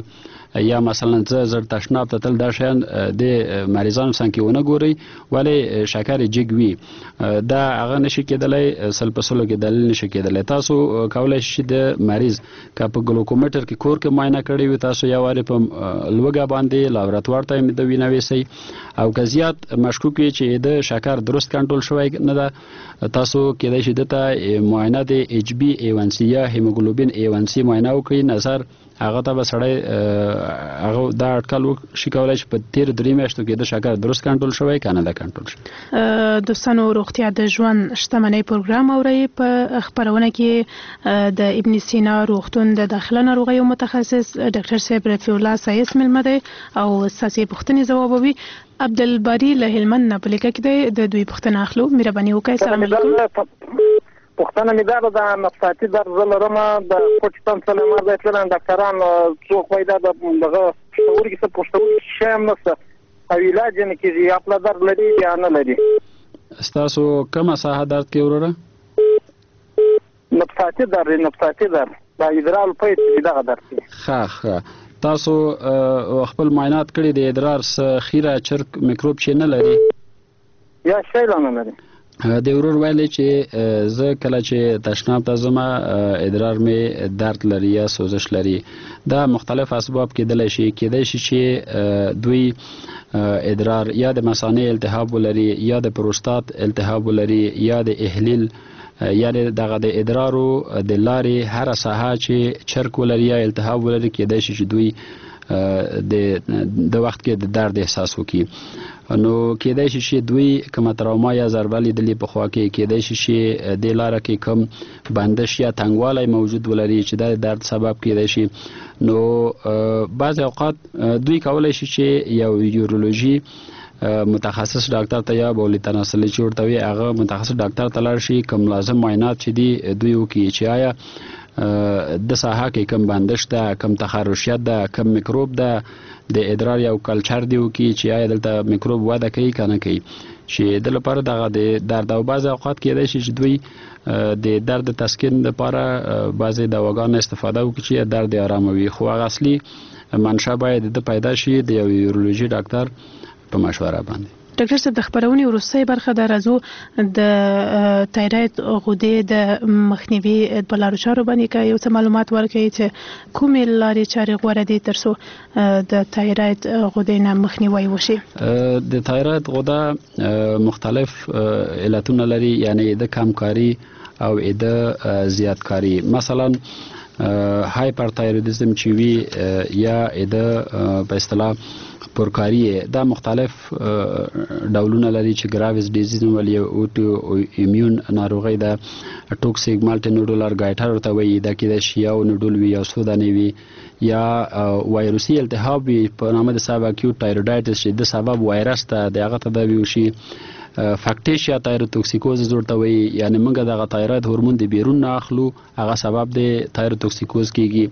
Speaker 24: یا مثلا زر تشناب ته تل دا شیان د مریضانو څنګه ونه ګوري ولی شکر جګ وي دا هغه نشي کېدلی سل په سلو کې دلیل نشي کېدلی. تاسو کولای شئ د مریض که په ګلوکومیټر کې کور کې معاینه کړی وي تاسو یا واره په لوګه باندې لابراتوار ته د وینه ویسي او که زیات مشکوک وي چې د شکر درست کنټرول شوی نه ده تاسو کېدای شي دته معاینه د ایچ بی A1C یا هیموګلوبین A1C معاینه وکړي نظر هغه ته به سړی هغه دا اټکل شي کولای شي په تیر 3 میاشتو کې د شکر درست کنټرول شوی کنه دا کنټرول شي.
Speaker 2: دوستانو روغتیا د ژوند شتمنۍ پروګرام اوري په خبرونه کې د ابن سینا روغتون د داخله ناروغیو متخصص ډاکټر صاحب رفیع الله سایس ملمه دی او ساسي پوښتنې ځوابوي. عبدالباری له هلمند نه په لیکه کې د دوی پوښتنه اخلو. مهرباني وکړئ. السلام علیکم.
Speaker 8: پوښتنه مې دا ده نفساتي درد زه لرم د کوټستان سلیمان ځای تللی ډاکټران څوک وایي دا دغه پښتورګي څه پښتورګي شی هم نشته او علاج یې نه کېږي یا پله درد لري یا نه لري.
Speaker 24: ستاسو کومه ساحه درد کې وروره؟
Speaker 8: نفساتي درد دا ادرار پیت دغه درد کې.
Speaker 24: ښه تاسو خپل معاینات کړي د ادرار خیره چرک میکروب چې نه لري
Speaker 8: یا شی نه لري؟
Speaker 24: د ورور ویلي چې زه کله چې تشناب ته ځم ادرار مې درد لري یا سوزش لري. دا مختلف اسباب کېدلی شي چې دوی ادرار یا د مثانې التهاب ولري یا د پروستات التهاب ولري یا د احلیل یعنی دغه د ادرارو د لارې هر ساحه چې چرک ولري یا التهاب ولري کېدای شي چې دوی د وخت کې د درد احساس وکړي. نو کېدای شي چې دوی کومه تراوما یا ضربه لیدلې په خوا کې کېدای شي چې د لاره کې کم بندش یا تنګوالی موجود ولري چې د درد سبب کېدای شي. نو بعض اوقات دوی کولای شي چې یو یورولوژي متخصص ډاکټر ته یا بولی تناسلي چورته وي هغه متخصص ډاکټر ته لاړ شي کوم لازم معاینات چې دی دوی وکړي چې آیا د ساحه کې کم بندش ده کم تخرشیت ده کم میکروب ده د ادرار یو کلچر دی وکړي چې آیا دلته میکروب وده کوي کنه کوي چې د لپاره دغه د درد او بعض اوقات کېدای شي چې دوی د درد تسکین لپاره بعضې دواګانو استفاده وکړي چې درد آراموي خو هغه اصلي منشا باید د پیدا شي د یو یورولوژي ډاکټر په مشوره باندې.
Speaker 2: ډاکټر صاحب د خبرونې وروستۍ برخه د راځو د تایراید غدې د مخنیوي په لارو چارو باندې که یو څه معلومات ورکړئ چې کومې لارې چارې غوره دي تر څو د تایراید غدې نه مخنیوی وشي؟
Speaker 24: د تایراید غده مختلف علتونه لري یعنی د کمکاري او د زیاتکاري. مثلا هایپرتایرویدزم چې وي یا د په اصطلاح پرکاری دا مختلف ډولونه لري چې ګراویز ډیزیز ولې اوټو ایمیون ناروغي ده ټوکسیک مالټي نوډولر ګایټر ورته وایي دا کېدای شي یو نوډول وي یا سوداني وي یا وایروسي التهاب وي په نامه د سب اکیوټ تایرویډایټس چې د سبب وایرس ته د هغه تداوی وشي. فاکټیشیا تایروتوکسیکوز ورته وایي یعنی موږ دغه تایروید هورمون د بیرون نه اخلو هغه سبب د تایروتوکسیکوز کیږي.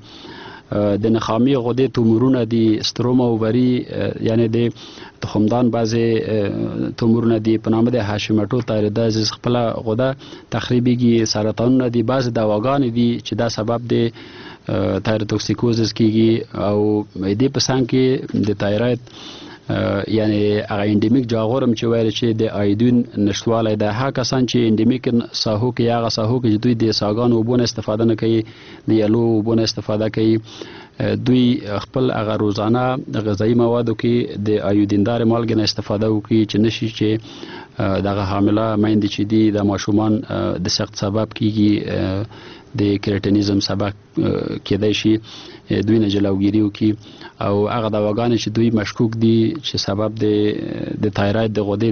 Speaker 24: د نخامي غدې تومورونه دي ستروما اووری یعنی د تخمدان بعضې تومورونه دي په نامه د هاشیموتو تایرویدایتس خپل غده تخریبیږي سرطانونه دي بعضې دواګانې دي چې دا سبب د تایروتوکسیکوزس کیږي او دې په څنګ کې د تایروید یعنی هغه انډیمیک جاغورم چې وایي چې د آیودین نشتوالی ده هغه کسان چې انډیمیک ساحو کې هغه ساحو کې دوی د ساګانو اوبونه استفاده نه کوي د یلو اوبونه استفاده کوي دوی خپل هغه روزانه غذایی موادو کې د آیودیندار مالګې نه استفاده وکړي چې نشي چې دغه حامله میندې چې دي د ماشومان د سخت سبب کیږي د کریټینیزم سبب کېدای شي دوی نه جلوګیری وکړي او هغه دواګانې چې دوی مشکوک دي چې سبب د تایراید د غدې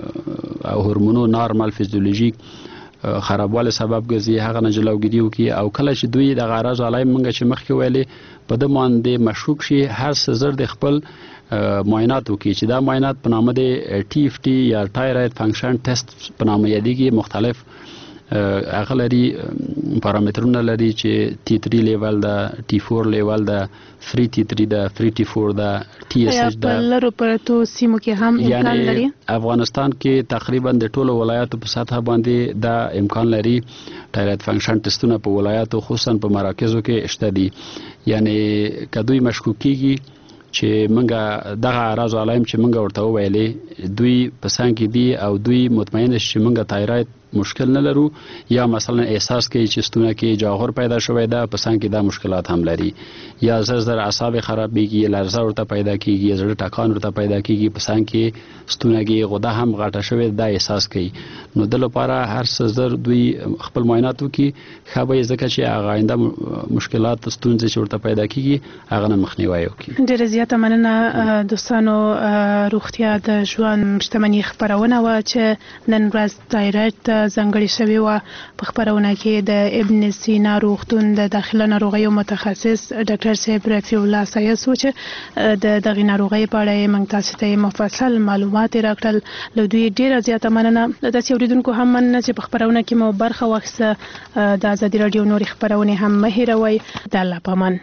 Speaker 24: د هورمونو نارمال فیزیولوژیک خرابواله سبب ګرځي هغه نه جلوګیری وکړي او کله چې دوی د غرض علای منګه چې مخکې ویلي په د باندې مشکوک شي هر څه زر د خپل معاینات وکړي چې دا معاینات په نامه د TFT یا تایراید فنکشن ټیسټ په نامه یادېږي. مختلف هغه لري پارامترونه لري چې T3 لیول ده، T4 لیول ده، فری T3 ده، فری T4 ده، TSH ده.
Speaker 2: په لرو پرتو سیمو کې هم امکان لري.
Speaker 24: افغانستان کې تقریبا د ټولو ولایاتو په سطح باندې دا امکان لري. ټایراید فنکشن ټیسټونه په ولایاتو خصوصا په مراکزو کې شته دي. یعنی کدوې مشکوکیږي چې منګه دغه اعراض علائم چې منګه ورته ویلې دوی په څنګه کې دي او دوی مطمئن شي منګه تایراید مشکل نه لرو، یا مثلا احساس کوي چې ستونه کې جاغور پیدا شوی ده، په څنګه کې دا مشکلات هم لري، یا زر اعصاب خرابېږي، لرزه ورته پیدا کیږي، زړه ټکان ورته پیدا کیږي، په څنګه کې ستونه کې غده هم غټه شوی دا احساس کوي. نو د لپاره هر څه زر دوی خپل معاینات وکړي خبرې ځکه چې هغه آینده مشکلات ستونزې چې ورته پیدا کیږي هغه نه مخنیوي وکړي.
Speaker 2: ډېره زیاته مننه دوستانو. روغتیا د ژوند شتمنۍ خبرونه و چې نن ورځ تایراید ځانګړې شوې وه. په خبرونه کې د ابن سینا روغتون د داخله ناروغیو متخصص ډاکټر صاحب رفیع الله سایس و چې د دغې ناروغۍ په اړه یې موږ تاسو ته مفصل معلومات راکړل. له دوی ډېره زیاته مننه. له داسې اورېدونکو هم مننه چې په خبرونه کې مو برخه واخیسته. د ازادي راډیو نورې خبرونې هم مه هېروئ. د الله په امان.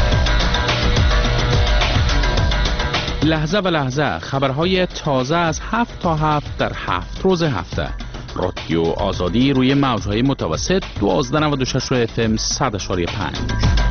Speaker 12: لحظه به لحظه خبرهای تازه از 7 تا 7 در 7 روز هفته. رادیو آزادی روی موجهای متوسط 1296 FM 100.5.